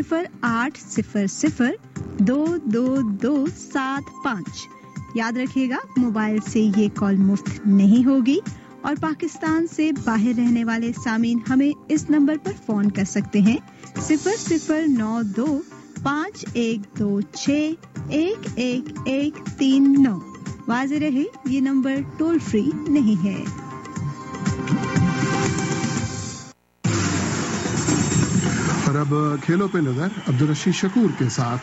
S18: 0800-222-75। याद रखिएगा, मोबाइल से ये कॉल मुफ्त नहीं होगी और पाकिस्तान से बाहर रहने वाले सामीन हमें इस नंबर पर फोन कर सकते हैं 0092-5126-11139। वाज़ेह रहे, ये नंबर टोल फ्री नहीं है।
S1: और अब खेलों पे नजर अब्दुल रशीद शकूर के साथ।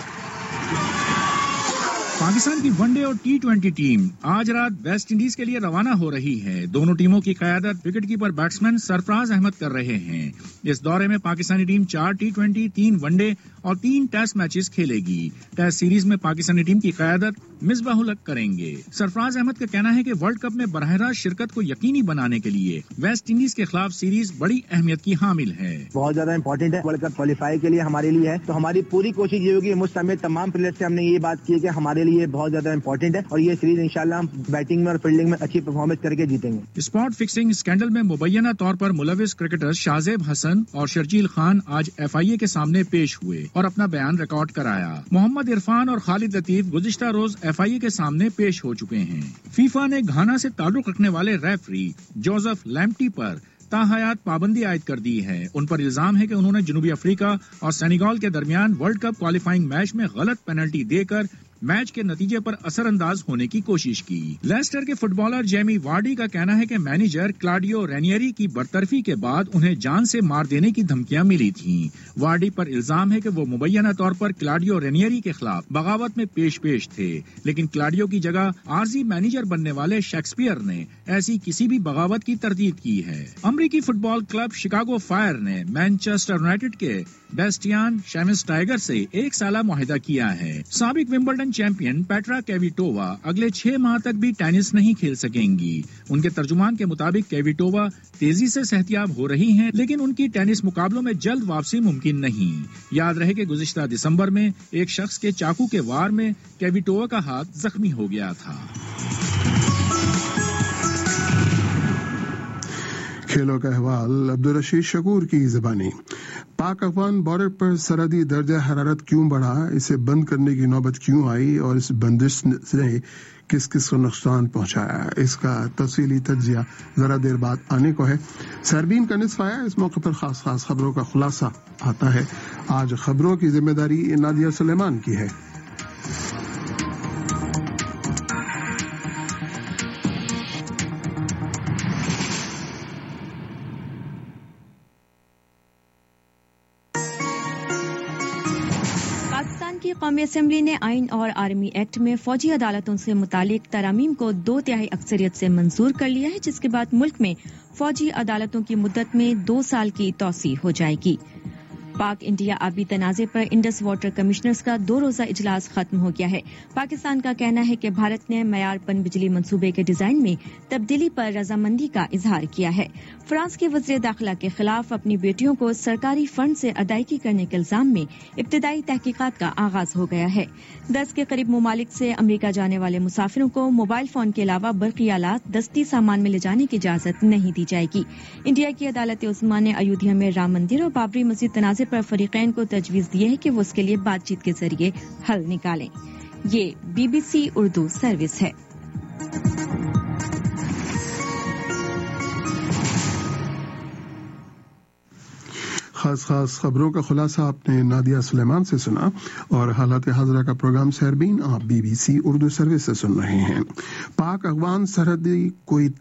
S22: पाकिस्तान की वनडे और T20 टीम आज रात वेस्ट इंडीज के लिए रवाना हो रही है। दोनों टीमों की क़यादत विकेटकीपर बैट्समैन सरफराज अहमद कर रहे हैं। इस दौरे में पाकिस्तानी टीम 4 T20, 3 वनडे और 3 टेस्ट मैचेस खेलेगी। टेस्ट सीरीज में पाकिस्तानी टीम की क़यादत मिसबाहुल हक करेंगे। सरफराज अहमद का कहना है कि वर्ल्ड कप में बराह रास्त शिरकत को यकीनी बनाने के लिए वेस्ट इंडीज के खिलाफ सीरीज बड़ी अहमियत की हामिल है।
S23: बहुत ज्यादा इंपॉर्टेंट है वर्ल्ड कप क्वालिफाई के लिए हमारे लिए है, तो हमारी पूरी कोशिश ये होगी। मुस्तमिल तमाम प्लेयर्स से हमने ये बात की है कि हमारे लिए बहुत ज्यादा इंपॉर्टेंट है और ये सीरीज इंशाल्लाह हम बैटिंग में और फील्डिंग में अच्छी परफॉर्मेंस करके जीतेंगे।
S22: स्पॉट फिक्सिंग स्कैंडल में मुबैना तौर पर मुलविस क्रिकेटर शाहजेब हसन और शर्जील खान आज FIA के सामने पेश हुए और अपना बयान रिकॉर्ड कराया। मोहम्मद इरफान और खालिद लतीफ गुज़िश्ता रोज FIA के सामने पेश हो चुके हैं। फीफा ने घाना से ताल्लुक रखने वाले रेफरी जोसेफ लैम्प्टी पर ताहयात पाबंदी आयद कर दी है। उन पर इल्जाम है कि उन्होंने जनूबी अफ्रीका और सेनेगल के दरमियान वर्ल्ड कप क्वालिफाइंग मैच में गलत पेनल्टी देकर मैच के नतीजे पर असरअंदाज होने की कोशिश की। लेस्टर के फुटबॉलर जेमी वार्डी का कहना है कि मैनेजर क्लाडियो रेनियरी की बरतरफी के बाद उन्हें जान से मार देने की धमकियां मिली थीं। वार्डी पर इल्जाम है कि वो मुबैना तौर पर क्लाडियो रेनियरी के खिलाफ बगावत में पेश थे, लेकिन क्लाडियो की जगह आर्जी मैनेजर बनने वाले शेक्सपियर ने ऐसी किसी भी बगावत की तरदीद की है। अमरीकी फुटबॉल क्लब शिकागो फायर ने मैनचेस्टर यूनाइटेड के बेस्टियान शेवेनस्टाइगर से 1 साला मुआहिदा किया है। साबिक विंबलडन चैंपियन पेट्रा केविटोवा अगले 6 माह तक भी टेनिस नहीं खेल सकेंगी। उनके तर्जुमान के मुताबिक केविटोवा तेजी से सेहतियाब हो रही हैं, लेकिन उनकी टेनिस मुकाबलों में जल्द वापसी मुमकिन नहीं। याद रहे कि गुज़िश्ता दिसंबर में एक शख्स के चाकू के वार में केविटोवा का हाथ जख्मी हो गया था।
S1: खेलों का अहवाल अब्दुल रशीद शकूर की ज़बानी। पाक अफगान बॉर्डर पर सरहदी दर्जा हरारत क्यों बढ़ा, इसे बंद करने की नौबत क्यों आई और इस बंदिश ने किस किस को नुकसान पहुंचाया, इसका तफसीली तज्जिया जरा देर बाद आने को है। सरबीन का निस्फ आया, इस मौके पर खास खास खबरों का खुलासा आता है। आज खबरों की जिम्मेदारी नादिया सुलेमान की है।
S3: की कौमी असेंबली ने आइन और आर्मी एक्ट में फौजी अदालतों से मुतालिक तरामीम को 2/3 अक्सरियत से मंजूर कर लिया है, जिसके बाद मुल्क में फौजी अदालतों की मुद्दत में 2 साल की तौसी हो जाएगी। پاک انڈیا آبی تنازع پر انڈس واٹر کمشنرز کا 2 روزہ اجلاس ختم ہو گیا ہے۔ پاکستان کا کہنا ہے کہ بھارت نے معیار پن بجلی منصوبے کے ڈیزائن میں تبدیلی پر رضامندی کا اظہار کیا ہے۔ فرانس کے وزیر داخلہ کے خلاف اپنی بیٹیوں کو سرکاری فنڈ سے ادائیگی کرنے کے الزام میں ابتدائی تحقیقات کا آغاز ہو گیا ہے۔ 10 کے قریب ممالک سے امریکہ جانے والے مسافروں کو موبائل فون کے علاوہ برقی آلات، دستی سامان میں لے جانے کی اجازت نہیں دی جائے گی۔ انڈیا کی عدالت عظمیٰ نے ایودھیا میں رام مندر اور بابری مسجد تنازع پر فریقین کو تجویز دی ہے کہ وہ اس کے لیے بات چیت کے ذریعے حل نکالیں۔ یہ BBC اردو سروس ہے۔
S1: خاص خبروں کا خلاصہ آپ نے نادیہ سلیمان سے سنا، اور حالات حاضرہ کا پروگرام سہربین آپ BBC اردو سروس سے سن رہے ہیں۔ پاک افغان سرحدی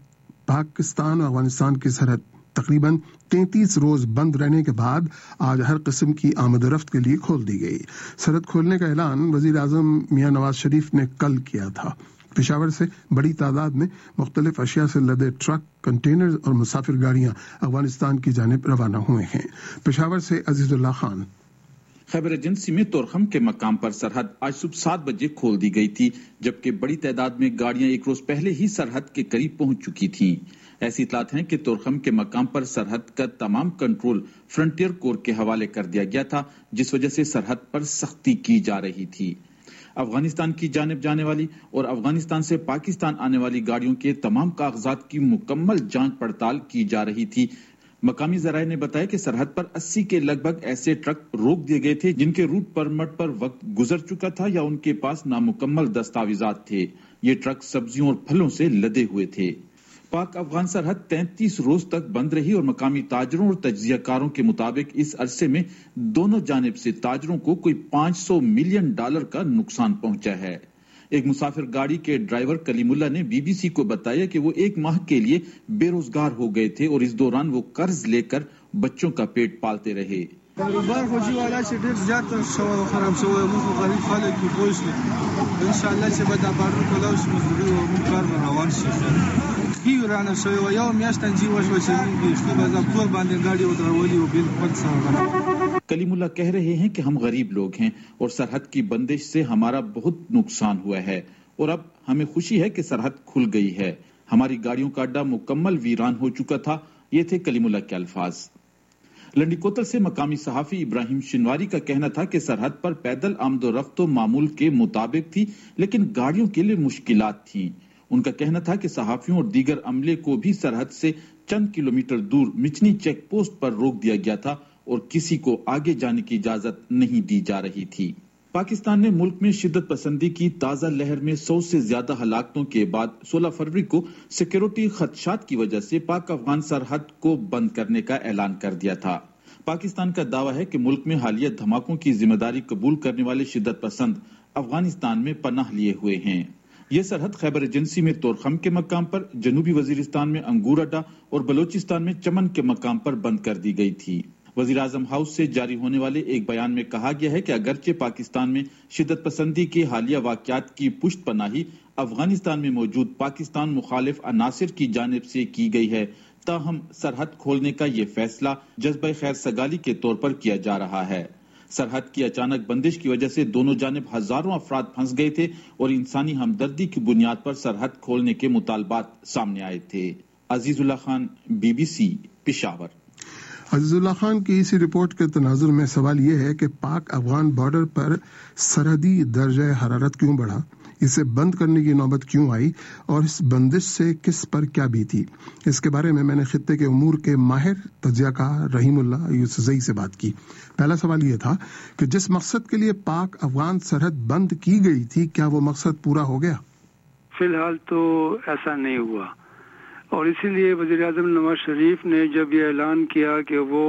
S1: پاکستان اور افغانستان کی سرحد تقریباً 33 روز بند رہنے کے بعد آج ہر قسم کی آمد و رفت کے لیے کھول دی گئی۔ سرحد کھولنے کا اعلان وزیر اعظم میاں نواز شریف نے کل کیا تھا۔ پشاور سے بڑی تعداد میں مختلف اشیاء سے لدے ٹرک، کنٹینر اور مسافر گاڑیاں افغانستان کی جانب روانہ ہوئے ہیں۔ پشاور سے عزیز اللہ خان۔
S10: خیبر ایجنسی میں تورخم کے مقام پر سرحد آج صبح 7 بجے کھول دی گئی تھی، جبکہ بڑی تعداد میں گاڑیاں ایک روز پہلے ہی سرحد کے قریب پہنچ چکی تھیں۔ ایسی اطلاعات ہیں کہ تورخم کے مقام پر سرحد کا تمام کنٹرول فرنٹیئر کور کے حوالے کر دیا گیا تھا، جس وجہ سے سرحد پر سختی کی جا رہی تھی۔ افغانستان کی جانب جانے والی اور افغانستان سے پاکستان آنے والی گاڑیوں کے تمام کاغذات کی مکمل جانچ پڑتال کی جا رہی تھی۔ مقامی ذرائع نے بتایا کہ سرحد پر 80 کے لگ بھگ ایسے ٹرک روک دیے گئے تھے جن کے روٹ پرمٹ پر وقت گزر چکا تھا یا ان کے پاس نامکمل دستاویزات تھے۔ یہ ٹرک سبزیوں اور پھلوں سے لدے ہوئے تھے۔ پاک افغان سرحد 33 روز تک بند رہی اور مقامی تاجروں اور تجزیہ کاروں کے مطابق اس عرصے میں دونوں جانب سے تاجروں کو کوئی $500 ملین کا نقصان پہنچا ہے۔ ایک مسافر گاڑی کے ڈرائیور کلیم اللہ نے BBC کو بتایا کہ وہ 1 ماہ کے لیے بے روزگار ہو گئے تھے اور اس دوران وہ قرض لے کر بچوں کا پیٹ پالتے رہے۔
S6: کاروبار خوشی والا چې ډېر زیات شوی خراب شوی، موږ غریب خلک یو پوه شو، انشاءالله چې به دا بارونه کولاو شي مزدوري او موږ کار به روان شي۔ ښي ورانه شوی وه، یوه میاشت تنظیم وشوه چې موږ بیخي به ضبطور باندې ګاډي ودرولي او بالکل سره۔
S10: کلیم اللہ کہہ رہے ہیں کہ ہم غریب لوگ ہیں اور سرحد کی بندش سے ہمارا بہت نقصان ہوا ہے، اور اب ہمیں خوشی ہے کہ سرحد کھل گئی ہے۔ ہماری گاڑیوں کا اڈا مکمل ویران ہو چکا تھا۔ یہ تھے کلیم اللہ کے الفاظ۔ لنڈی کوتل سے مقامی صحافی ابراہیم شنواری کا کہنا تھا کہ سرحد پر پیدل آمد و رفت معمول کے مطابق تھی، لیکن گاڑیوں کے لیے مشکلات تھیں۔ ان کا کہنا تھا کہ صحافیوں اور دیگر عملے کو بھی سرحد سے چند کلومیٹر دور مچنی چیک پوسٹ پر روک دیا گیا تھا اور کسی کو آگے جانے کی اجازت نہیں دی جا رہی تھی۔ پاکستان نے ملک میں شدت پسندی کی تازہ لہر میں 100 سے زیادہ ہلاکتوں کے بعد 16 فروری کو سیکیورٹی خدشات کی وجہ سے پاک افغان سرحد کو بند کرنے کا اعلان کر دیا تھا۔ پاکستان کا دعویٰ ہے کہ ملک میں حالیہ دھماکوں کی ذمہ داری قبول کرنے والے شدت پسند افغانستان میں پناہ لیے ہوئے ہیں۔ یہ سرحد خیبر ایجنسی میں تورخم کے مقام پر، جنوبی وزیرستان میں انگور اڈا اور بلوچستان میں چمن کے مقام پر بند کر دی گئی تھی۔ وزیر اعظم ہاؤس سے جاری ہونے والے ایک بیان میں کہا گیا ہے کہ اگرچہ پاکستان میں شدت پسندی کے حالیہ واقعات کی پشت پناہی افغانستان میں موجود پاکستان مخالف عناصر کی جانب سے کی گئی ہے، تاہم سرحد کھولنے کا یہ فیصلہ جذبہ خیر سگالی کے طور پر کیا جا رہا ہے۔ سرحد کی اچانک بندش کی وجہ سے دونوں جانب ہزاروں افراد پھنس گئے تھے اور انسانی ہمدردی کی بنیاد پر سرحد کھولنے کے مطالبات سامنے آئے تھے۔ عزیز اللہ خان، BBC پشاور۔
S1: عزیز اللہ خان کی اسی رپورٹ کے تناظر میں سوال یہ ہے کہ پاک افغان بارڈر پر سرحدی درجہ حرارت کیوں بڑھا، اسے بند کرنے کی نوبت کیوں آئی اور اس بندش سے کس پر کیا بیتی؟ اس کے بارے میں نے خطے کے امور کے ماہر تجزیہ کار رحیم اللہ یوسفزئی سے بات کی۔ پہلا سوال یہ تھا کہ جس مقصد کے لیے پاک افغان سرحد بند کی گئی تھی، کیا وہ مقصد پورا ہو گیا؟
S8: فی الحال تو ایسا نہیں ہوا، اور اسی لیے وزیر اعظم نواز شریف نے جب یہ اعلان کیا کہ وہ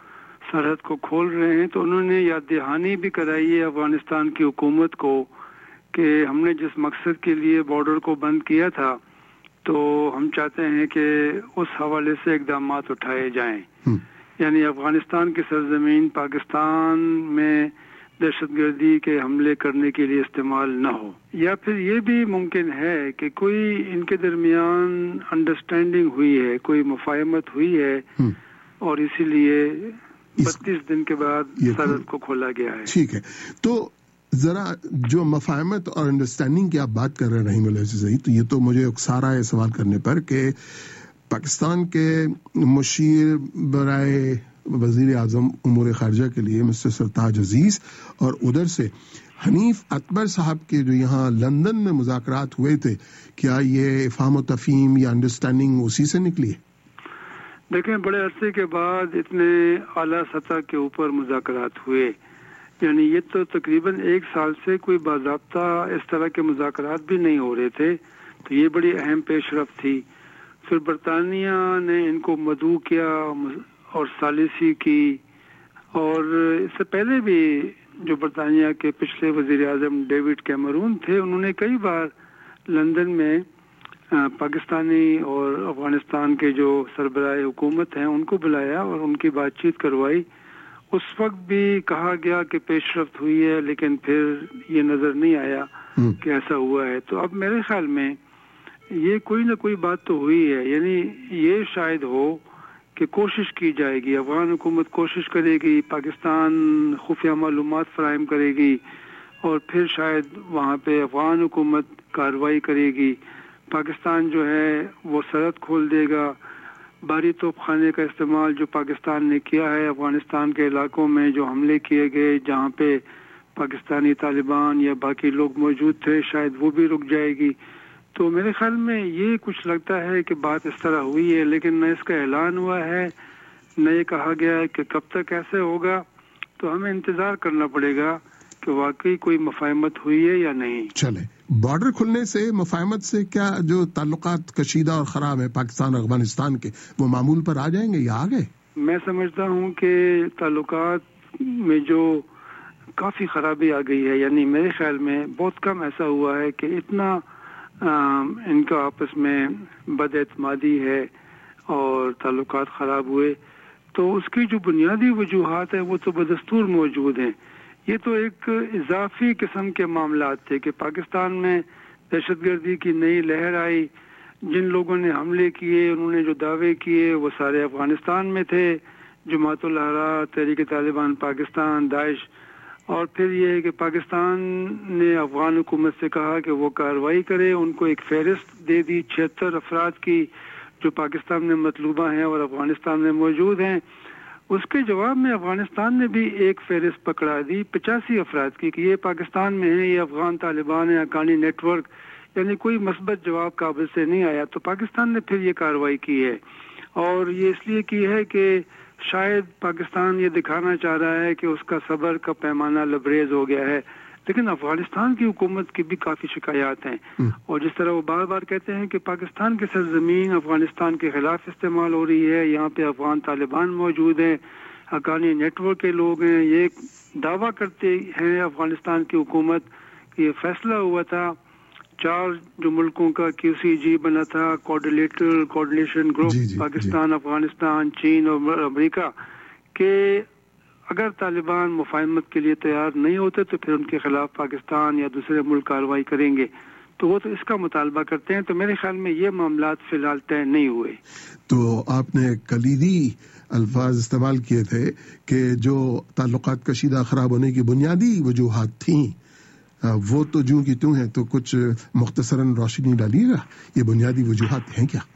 S8: سرحد کو کھول رہے ہیں تو انہوں نے یاد دہانی بھی کرائی ہے افغانستان کی حکومت کو کہ ہم نے جس مقصد کے لیے بارڈر کو بند کیا تھا تو ہم چاہتے ہیں کہ اس حوالے سے اقدامات اٹھائے جائیں، یعنی افغانستان کی سرزمین پاکستان میں دہشت گردی کے حملے کرنے کے لیے استعمال نہ ہو، یا پھر یہ بھی ممکن ہے کہ کوئی ان کے درمیان انڈرسٹینڈنگ ہوئی ہے، کوئی مفاہمت ہوئی ہے اور اسی لیے 32 दिन के बाद सरहद को खोला गया है।
S1: ठीक है, तो जरा जो मफाहमत और अंडरस्टैंडिंग की आप बात कर रहे हैं रहीम सही, तो ये तो मुझे उकसारा है सवाल करने पर कि पाकिस्तान के मुशीर बराए वजीर आजम उमूर खारजा के लिए मिस्टर सरताज अजीज और उधर से हनीफ अकबर साहब के जो यहाँ लंदन में मुज़ाकरात हुए थे, क्या ये इफ़हाम व तफ़हीम या अंडरस्टैंडिंग उसी से निकली है?
S8: देखें, बड़े अरसे के बाद इतने आला सतह के ऊपर मुज़ाकरात हुए, यानी ये तो तकरीबन 1 साल से कोई बाज़ाब्ता इस तरह के मुज़ाकरात भी नहीं हो रहे थे, तो ये बड़ी अहम पेशरफ्त थी। फिर बरतानिया ने इनको मदऊ किया और सालिसी की, और इससे पहले भी जो बरतानिया के पिछले वज़ीर आज़म डेविड कैमरून थे, उन्होंने कई बार लंदन में पाकिस्तानी और अफगानिस्तान के जो सरबराह हुकूमत हैं उनको बुलाया और उनकी बातचीत करवाई। उस वक्त भी कहा गया कि पेशरफ्त हुई है, लेकिन फिर ये नज़र नहीं आया कि ऐसा हुआ है। तो अब मेरे ख्याल में ये कोई ना कोई बात तो हुई है, यानी ये शायद हो कि कोशिश की जाएगी, अफगान हुकूमत कोशिश करेगी, पाकिस्तान खुफिया मालूमात फराहम करेगी और फिर शायद वहाँ पे अफगान हुकूमत कार्रवाई करेगी। पाकिस्तान जो है वो सरहद खोल देगा। भारी तोप खाने का इस्तेमाल जो पाकिस्तान ने किया है अफगानिस्तान के इलाकों में, जो हमले किए गए जहाँ पे पाकिस्तानी तालिबान या बाकी लोग मौजूद थे, शायद वो भी रुक जाएगी। तो मेरे ख्याल में ये कुछ लगता है कि बात इस तरह हुई है, लेकिन न इसका ऐलान हुआ है न ये कहा गया है कि कब तक ऐसे होगा। तो हमें इंतजार करना पड़ेगा कि वाकई कोई मफाहमत हुई है या नहीं।
S1: चले, बॉर्डर खुलने से मफाहमत से क्या जो ताल्लुकात कशीदा और खराब है पाकिस्तान और अफगानिस्तान के, वो मामूल पर आ जाएंगे या आ गए?
S8: मैं समझता हूँ कि ताल्लुकात में जो काफी खराबी आ गई है, यानी मेरे ख्याल में बहुत कम ऐसा हुआ है कि इतना इनका आपस में बदएतमादी है और ताल्लुकात खराब हुए। तो उसकी जो बुनियादी वजूहात है वो तो बदस्तूर मौजूद हैं। ये तो एक इजाफी किस्म के मामलात थे कि पाकिस्तान में दहशतगर्दी की नई लहर आई, जिन लोगों ने हमले किए, उन्होंने जो दावे किए वो सारे अफगानिस्तान में थे, जमातुल अहरार, तहरीक तालिबान पाकिस्तान, दाइश। और फिर ये है कि पाकिस्तान ने अफगान हुकूमत से कहा कि वो कार्रवाई करे, उनको एक फहरिस्त दे दी 76 अफराद की जो पाकिस्तान में मतलूबा हैं और अफगानिस्तान में मौजूद हैं। उसके जवाब में अफगानिस्तान ने भी एक फहरिस्त पकड़ा दी 85 अफराद की कि ये पाकिस्तान में है, ये अफगान तालिबान है, हक्कानी नेटवर्क, यानी कोई मस्बत जवाब काबिल से नहीं आया। तो पाकिस्तान ने फिर ये कार्रवाई की है और ये इसलिए की है कि शायद पाकिस्तान ये दिखाना चाह रहा है कि उसका सब्र का पैमाना लबरेज हो गया है। लेकिन अफगानिस्तान की हुकूमत की भी काफी शिकायत हैं और जिस तरह वो बार बार कहते हैं कि पाकिस्तान की सरजमीन अफगानिस्तान के खिलाफ इस्तेमाल हो रही है, यहाँ पे अफगान तालिबान मौजूद हैं, हक्कानी नेटवर्क के लोग हैं। ये दावा करते हैं अफगानिस्तान की हुकूमत कि ये फैसला हुआ था 4 जो मुल्कों का QCG बना था, कोऑर्डिनेशन ग्रुप, पाकिस्तान, अफगानिस्तान, चीन और अमेरिका, के अगर तालिबान मुफाहमत के लिए तैयार नहीं होते तो फिर उनके खिलाफ पाकिस्तान या दूसरे मुल्क कार्रवाई करेंगे। तो वो तो इसका मुतालबा करते हैं। तो मेरे ख्याल में ये मामलात फिलहाल तय नहीं हुए।
S1: तो आपने कलीदी अल्फाज इस्तेमाल किए थे कि जो ताल्लुकात कशीदा खराब होने की बुनियादी वजूहात थी वो तो जूं की त्यों है, तो कुछ मुख्तसरन रोशनी डालिएगा, ये बुनियादी वजूहात हैं क्या?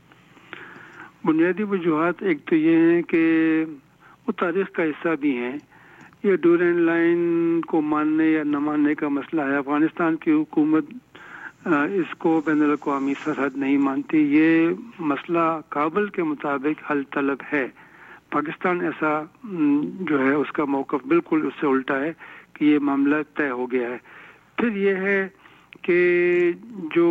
S8: बुनियादी वजूहात एक तो ये है कि वो तारीख का हिस्सा भी हैं। ये डूरेंट लाइन को मानने या न मानने का मसला है। अफगानिस्तान की हुकूमत इसको बैनुल अक़वामी सरहद नहीं मानती। ये मसला काबुल के मुताबिक हल तलब है। पाकिस्तान ऐसा जो है उसका मौक़िफ़ बिल्कुल उससे उल्टा है कि ये मामला तय हो गया है। फिर ये है कि जो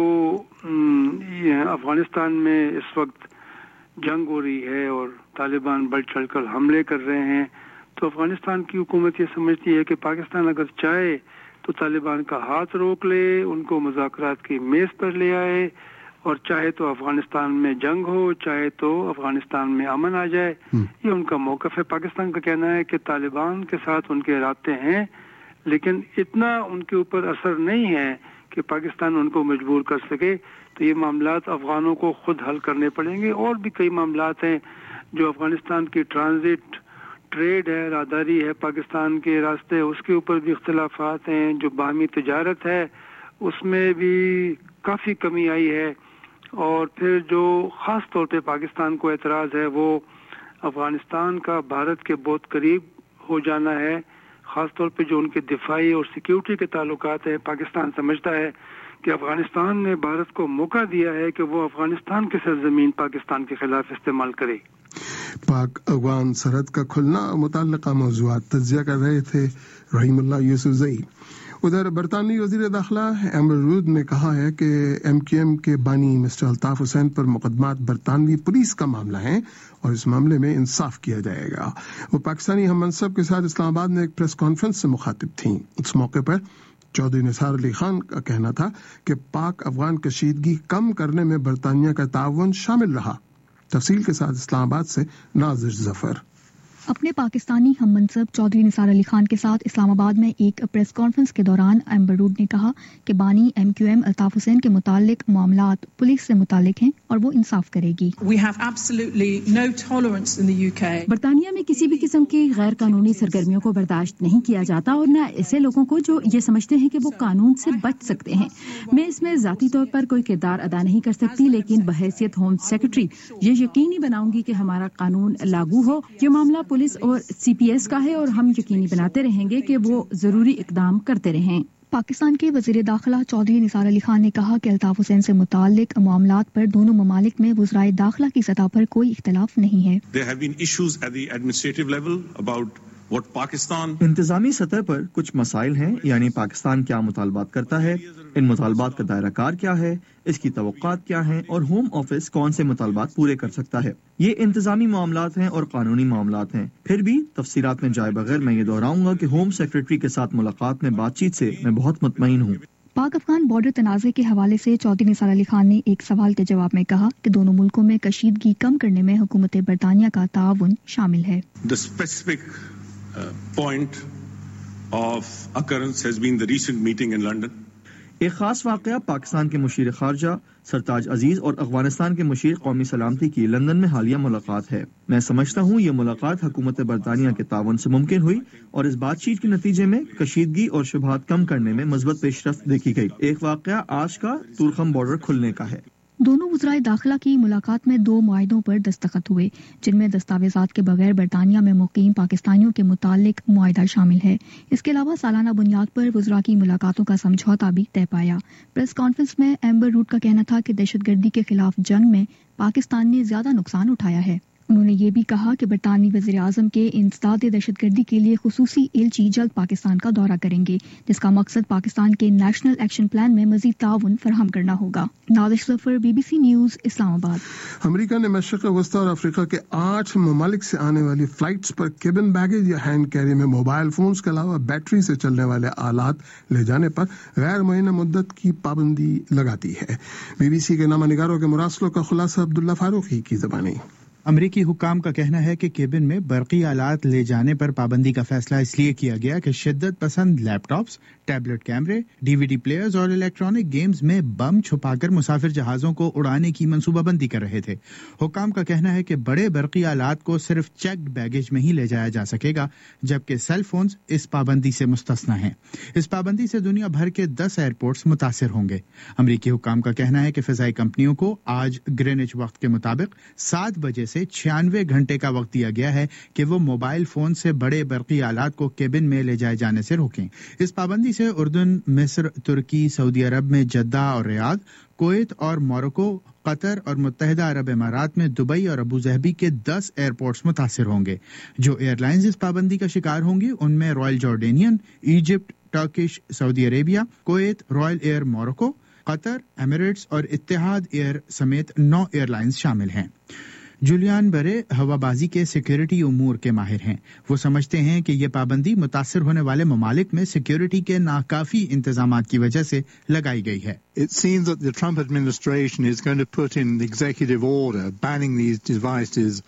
S8: अफगानिस्तान में इस वक्त जंग हो रही है और तालिबान बढ़ चढ़कर हमले कर रहे हैं, तो अफगानिस्तान की हुकूमत ये समझती है कि पाकिस्तान अगर चाहे तो तालिबान का हाथ रोक ले, उनको मुज़ाकरात की मेज़ पर ले आए, और चाहे तो अफगानिस्तान में जंग हो, चाहे तो अफगानिस्तान में अमन आ जाए। ये उनका मौक़िफ़ है। पाकिस्तान का कहना है कि तालिबान के साथ उनके राब्ते हैं, लेकिन इतना उनके ऊपर असर नहीं है कि पाकिस्तान उनको मजबूर कर सके। तो ये मामलात अफगानों को खुद हल करने पड़ेंगे। और भी कई मामलात हैं जो अफगानिस्तान की ट्रांजिट ٹریڈ ہے، راہداری ہے پاکستان کے راستے، اس کے اوپر بھی اختلافات ہیں. جو باہمی تجارت ہے اس میں بھی کافی کمی آئی ہے. اور پھر جو خاص طور پہ پاکستان کو اعتراض ہے وہ افغانستان کا بھارت کے بہت قریب ہو جانا ہے، خاص طور پہ جو ان کے دفاعی اور سیکیورٹی کے تعلقات ہیں. پاکستان سمجھتا ہے کہ افغانستان نے بھارت کو موقع دیا ہے کہ وہ افغانستان کی سرزمین پاکستان کے خلاف استعمال کرے.
S1: پاک افغان سرحد کا کھلنا متعلقہ موضوعات تجزیہ کر رہے تھے رحیم اللہ یوسف زئی. ادھر برطانوی وزیر داخلہ ایمبر رود نے کہا ہے کہ ایم کیو ایم کے بانی مسٹر الطاف حسین پر مقدمات برطانوی پولیس کا معاملہ ہیں اور اس معاملے میں انصاف کیا جائے گا. وہ پاکستانی ہم منصب کے ساتھ اسلام آباد میں ایک پریس کانفرنس سے مخاطب تھیں. اس موقع پر چودھری نثار علی خان کا کہنا تھا کہ پاک افغان کشیدگی کم کرنے میں برطانیہ کا تعاون شامل رہا. تفصیل کے ساتھ اسلام آباد سے ناظر ظفر.
S7: اپنے پاکستانی ہم منصب چودھری نثار علی خان کے ساتھ اسلام آباد میں ایک پریس کانفرنس کے دوران ایمبر رود نے کہا کہ بانی MQM Altaf Hussain کے متعلق معاملات پولیس سے متعلق ہیں اور وہ انصاف کرے گی.
S9: برطانیہ میں کسی بھی قسم کی غیر قانونی سرگرمیوں کو برداشت نہیں کیا جاتا اور نہ ایسے لوگوں کو جو یہ سمجھتے ہیں کہ وہ قانون سے بچ سکتے ہیں. میں اس میں ذاتی طور پر کوئی کردار ادا نہیں کر سکتی، لیکن بحیثیت ہوم سیکرٹری یہ یقینی بناؤں گی کہ ہمارا قانون لاگو ہو. یہ معاملہ پولیس اور سی پی ایس کا ہے اور ہم یقینی بناتے رہیں گے کہ وہ ضروری اقدام کرتے رہیں.
S7: پاکستان کے وزیر داخلہ چودھری نثار علی خان نے کہا کہ الطاف حسین سے متعلق معاملات پر دونوں ممالک میں وزرائے داخلہ کی سطح پر کوئی اختلاف نہیں ہے.
S11: انتظامی سطح پر کچھ مسائل ہیں، یعنی پاکستان کیا مطالبات کرتا ہے، ان مطالبات کا دائرہ کار کیا ہے، اس کی توقعات کیا ہیں اور ہوم آفس کون سے مطالبات پورے کر سکتا ہے. یہ انتظامی معاملات ہیں اور قانونی معاملات ہیں. پھر بھی تفصیلات میں جائے بغیر میں یہ دہراؤں گا کہ ہوم سیکرٹری کے ساتھ ملاقات میں بات چیت سے میں بہت مطمئن ہوں.
S7: پاک افغان بارڈر تنازع کے حوالے سے چودھری نثار علی خان نے ایک سوال کے جواب میں کہا کہ دونوں ملکوں میں کشیدگی کم کرنے میں حکومت برطانیہ کا تعاون شامل ہے.
S24: point of occurrence has been the recent meeting in London.
S11: ایک خاص واقعہ پاکستان کے مشیر خارجہ سرتاج عزیز اور افغانستان کے مشیر قومی سلامتی کی لندن میں حالیہ ملاقات ہے. میں سمجھتا ہوں یہ ملاقات حکومت برطانیہ کے تعاون سے ممکن ہوئی اور اس بات چیت کے نتیجے میں کشیدگی اور شبہات کم کرنے میں مثبت پیش رفت دیکھی گئی. ایک واقعہ آج کا تورخم بارڈر کھلنے کا ہے.
S7: دونوں وزرائے داخلہ کی ملاقات میں 2 معاہدوں پر دستخط ہوئے، جن میں دستاویزات کے بغیر برطانیہ میں مقیم پاکستانیوں کے متعلق معاہدہ شامل ہے. اس کے علاوہ سالانہ بنیاد پر وزراء کی ملاقاتوں کا سمجھوتا بھی طے پایا. پریس کانفرنس میں ایمبر رود کا کہنا تھا کہ دہشت گردی کے خلاف جنگ میں پاکستان نے زیادہ نقصان اٹھایا ہے. انہوں نے یہ بھی کہا کہ برطانوی وزیر اعظم کے انسداد دہشت گردی کے لیے خصوصی ایلچی جلد پاکستان کا دورہ کریں گے، جس کا مقصد پاکستان کے نیشنل ایکشن پلان میں مزید تعاون فراہم کرنا ہوگا. نازش ظفر، BBC نیوز، اسلام آباد.
S1: امریکہ نے مشرق وسطی اور افریقہ کے 8 ممالک سے آنے والی فلائٹس پر کیبن بیگیج یا ہینڈ کیری میں موبائل فونز کے علاوہ بیٹری سے چلنے والے آلات لے جانے پر غیر معینہ مدت کی پابندی لگا دی ہے. BBC کے نامہ نگاروں کے مراسلوں کا خلاصہ عبداللہ فاروقی کی زبانی.
S25: امریکی حکام کا کہنا ہے کہ کیبن میں برقی آلات لے جانے پر پابندی کا فیصلہ اس لیے کیا گیا کہ شدت پسند لیپ ٹاپس، ٹیبلٹ کیمرے، DVD پلیئرز اور الیکٹرانک گیمز میں بم چھپا کر مسافر جہازوں کو اڑانے کی منصوبہ بندی کر رہے تھے. حکام کا کہنا ہے کہ بڑے برقی آلات کو صرف چیکڈ بیگیج میں ہی لے جایا جا سکے گا، جبکہ سیل فونز اس پابندی سے مستثنی ہیں. اس پابندی سے دنیا بھر کے 10 ایئرپورٹس متاثر ہوں گے. امریکی حکام کا کہنا ہے کہ فضائی کمپنیوں کو آج گرینچ وقت کے مطابق 7 بجے سے 96 گھنٹے کا وقت دیا گیا ہے کہ وہ موبائل فون سے بڑے برقی آلات کو کیبن میں لے جائے جانے سے روکیں. اس پابندی سے اردن، مصر، ترکی، سعودی عرب میں جدہ اور ریاض، کویت اور موروکو، قطر اور متحدہ عرب امارات میں دبئی اور ابوظہبی کے 10 ایئرپورٹس متاثر ہوں گے. جو ایئر لائنز اس پابندی کا شکار ہوں گی ان میں royal Jordanian, Egypt, Turkish, Saudi Arabia, Kuwait, royal air Morocco, Qatar, Emirates اور اتحاد ایئر سمیت 9 ایئر لائنز شامل ہیں. جولیان برے ہوا بازی کے سیکیورٹی امور کے ماہر ہیں. وہ سمجھتے ہیں کہ یہ پابندی متاثر ہونے والے ممالک میں سیکیورٹی کے ناکافی انتظامات کی وجہ سے لگائی گئی ہے.
S26: It seems that the Trump administration is going to put in the executive order banning these devices.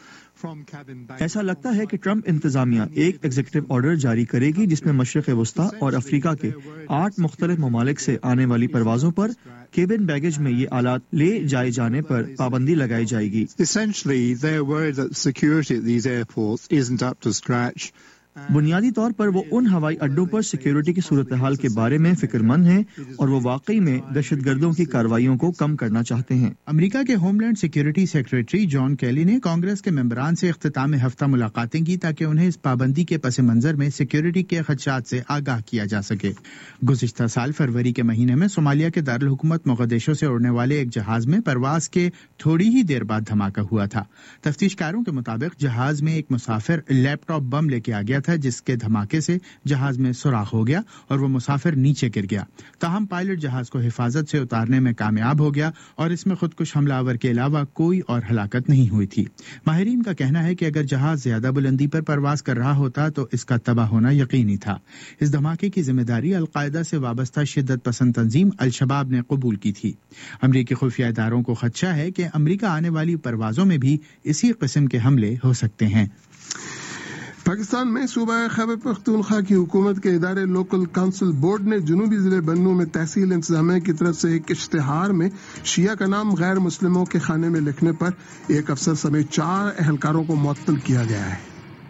S11: ایسا لگتا ہے کہ ٹرمپ انتظامیہ ایک ایگزیکٹو آرڈر جاری کرے گی جس میں مشرق وسطی اور افریقہ کے 8 مختلف ممالک سے آنے والی پروازوں پر केबिन बैगेज में ये आलात ले जाए जाने पर पाबंदी लगाई जाएगी।
S26: Essentially, they're worried that security at these airports isn't up to scratch.
S11: बुनियादी तौर पर वो उन हवाई अड्डों पर सिक्योरिटी की सूरत हाल के बारे में फिक्रमंद हैं और वो वाकई में दहशतगर्दों की कार्रवाइयों को कम करना चाहते हैं।
S25: अमेरिका के homeland security secretary John Kelly ने कांग्रेस के मेंबरान से इख्तिताम हफ्ता मुलाकातें की ताकि उन्हें इस पाबंदी के पस मंजर में सिक्योरिटी के खदशात से आगाह किया जा सके। गुज़िश्ता साल फरवरी के महीने में सोमालिया के दारुल हुकूमत मोगदेशो से उड़ने वाले एक जहाज में परवाज के थोड़ी ही देर बाद धमाका हुआ था। तफ्तीशकारों के मुताबिक जहाज में एक मुसाफिर लैपटॉप बम लेके आ गया था, जिसके धमाके से जहाज में सुराख हो गया और वो मुसाफिर नीचे गिर गया। ताहम पायलट जहाज को हिफाजत से उतारने में कामयाब हो गया और इसमें खुदकुश हमलावर के अलावा कोई और हलाकत नहीं हुई थी। माहिरीन का कहना है कि अगर जहाज ज्यादा बुलंदी पर परवाज कर रहा होता तो इसका तबाह होना यकीनी था। इस धमाके की जिम्मेदारी अलकायदा से वाबस्ता शिद्दत पसंद तंजीम अल-शबाब ने कबूल की थी। अमरीकी खुफिया इदारों को खदशा है कि अमरीका आने वाली परवाजों में भी इसी किस्म के हमले हो सकते हैं।
S1: पाकिस्तान में सूबा खैबर पख्तूनख्वा की हुकूमत के इदारे लोकल काउंसिल बोर्ड ने जनूबी जिले बन्नू में तहसील इंतजामिया की तरफ से एक इश्तिहार में शिया का नाम गैर मुस्लिमों के खाने में लिखने पर एक अफसर समेत 4 एहलकारों को मुअत्तल किया गया है।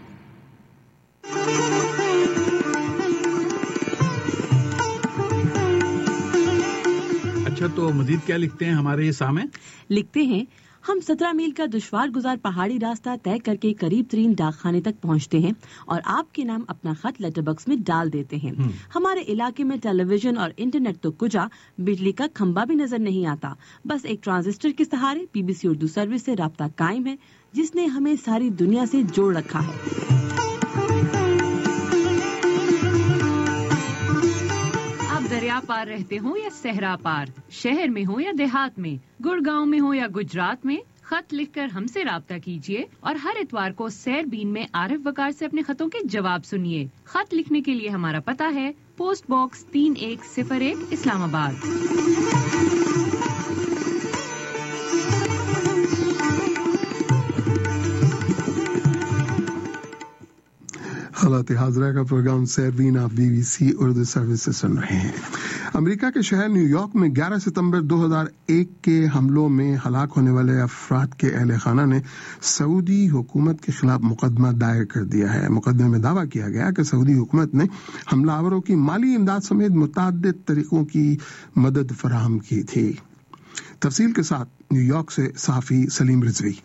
S2: अच्छा, तो मजीद क्या लिखते हैं हमारे ये सामने?
S4: लिखते हैं, हम 17 मील का दुश्वार गुजार पहाड़ी रास्ता तय करके करीब तरीन डाकखाने तक पहुंचते हैं और आपके नाम अपना खत लेटर बॉक्स में डाल देते हैं। हमारे इलाके में टेलीविजन और इंटरनेट तो कुजा, बिजली का खंबा भी नजर नहीं आता। बस एक ट्रांजिस्टर के सहारे BBC उर्दू सर्विस से राब्ता कायम है, जिसने हमें सारी दुनिया से जोड़ रखा है।
S5: दरिया पार रहते हो या सहरा पार, शहर में हो या देहात में, गुड़गांव में हो या गुजरात में, खत लिखकर हमसे राब्ता कीजिए और हर इतवार को सैर बीन में आरिफ वकार से अपने खतों के जवाब सुनिए। खत लिखने के लिए हमारा पता है पोस्ट बॉक्स 3101 इस्लामाबाद।
S1: हालात हाजरा का प्रोग्राम सैरबीन आप BBC उर्दू सर्विस से सुन रहे हैं। अमेरिका के शहर न्यूयॉर्क में 11 सितंबर 2001 के हमलों में हलाक होने वाले अफराद के अहले खाना ने सऊदी हुकूमत के खिलाफ मुकदमा दायर कर दिया है। मुकदमे में दावा किया गया कि सऊदी हुकूमत ने हमलावरों की माली इमदाद समेत मुतअद्दिद तरीकों की मदद फराहम की थी। तफसील के साथ न्यूयॉर्क से सहाफी सलीम रिजवी।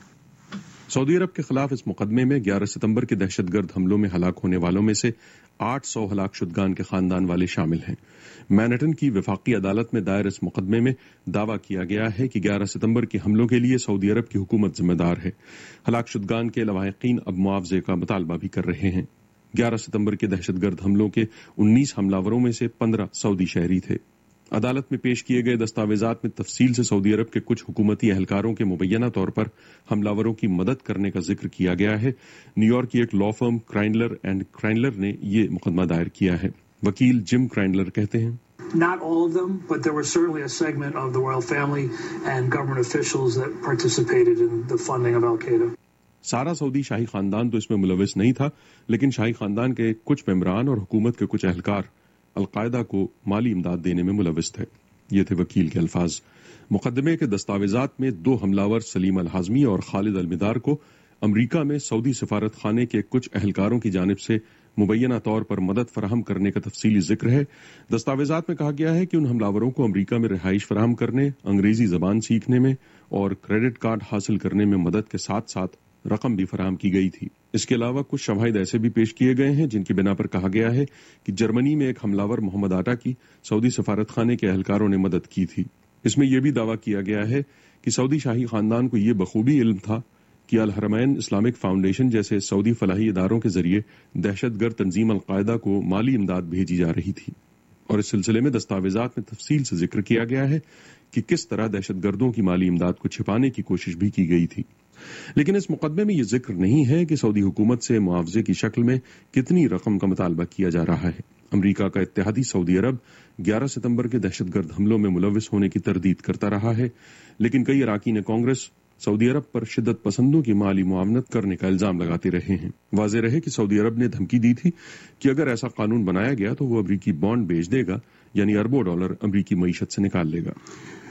S24: सऊदी अरब के खिलाफ इस मुकदमे में 11 सितंबर के दहशतगर्द हमलों में हलाक होने वालों में से 800 हलाक शुदगान के खानदान वाले शामिल हैं। मैनहट्टन की वफाकी अदालत में दायर इस मुकदमे में दावा किया गया है कि 11 सितंबर के हमलों के लिए सऊदी अरब की हुकूमत जिम्मेदार है। हलाक शुदगान के लवाहिकीन अब मुआवजे का मुतालबा भी कर रहे हैं। 11 सितंबर के दहशतगर्द हमलों के 19 हमलावरों में से 15 सऊदी शहरी थे। अदालत में पेश किए गए दस्तावेजात में तफसील से सऊदी अरब के कुछ हुकूमती एहलकारों के मुबैना तौर पर हमलावरों की मदद करने का जिक्र किया गया है। न्यूयॉर्क की एक law firm Kreindler and Kreindler ने ये मुकदमा दायर किया है। वकील जिम क्राइंडलर कहते हैं,
S12: Not all of them, but there was certainly a segment of the royal family and government officials that participated in the funding of Al-Qaeda.
S24: सारा सऊदी शाही खानदान तो इसमें मुलविस नहीं था, लेकिन शाही खानदान के कुछ मेंबरान और हुकूमत के कुछ एहलकार अलकायदा को माली इमदाद देने में मुलविस थे। ये थे वकील के अल्फाज। मुकदमे के दस्तावेजात में 2 हमलावर सलीम अल हाजमी और खालिद अल मिदार को अमरीका में सऊदी सफारत खाने के कुछ एहलकारों की जानिब से मुबैना तौर पर मदद फराहम करने का तफसीली जिक्र है। दस्तावेजात में कहा गया है कि उन हमलावरों को अमरीका में रिहाइश फराहम करने, अंग्रेजी जबान सीखने में और क्रेडिट कार्ड हासिल करने में मदद के साथ साथ रकम भी फराहम की गई थी। इसके अलावा कुछ शवाहिद ऐसे भी पेश किए गए हैं जिनकी बिना पर कहा गया है कि जर्मनी में एक हमलावर मोहम्मद आटा की सऊदी सफारत खाने के एहलकारों ने मदद की थी। इसमें यह भी दावा किया गया है कि सऊदी शाही खानदान को यह बखूबी इल्म था कि अल हरमैन इस्लामिक फाउंडेशन जैसे सऊदी फलाही इदारों के जरिए दहशतगर्द तंजीम अलकायदा को माली इमदाद भेजी जा रही थी। और इस सिलसिले में दस्तावेजात में तफसील से जिक्र किया गया है कि किस तरह दहशतगर्दों की माली इमदाद को छिपाने की कोशिश भी की गई थी। लेकिन इस मुकदमे में यह जिक्र नहीं है कि सऊदी हुकूमत से मुआवजे की शक्ल में कितनी रकम का मुतालबा किया जा रहा है। अमरीका का इत्तेहादी सऊदी अरब 11 सितंबर के दहशतगर्द हमलों में मुलविस होने की तरदीद करता रहा है, लेकिन कई अराकीन कांग्रेस सऊदी अरब पर शिद्दत पसंदों की माली मुआवनत करने का इल्जाम लगाते रहे हैं। वाज़ेह रहे कि सऊदी अरब ने धमकी दी थी कि अगर ऐसा कानून बनाया गया तो वो अमरीकी बॉन्ड बेच देगा, यानी अरबों डॉलर अमरीकी मईशत से निकाल लेगा।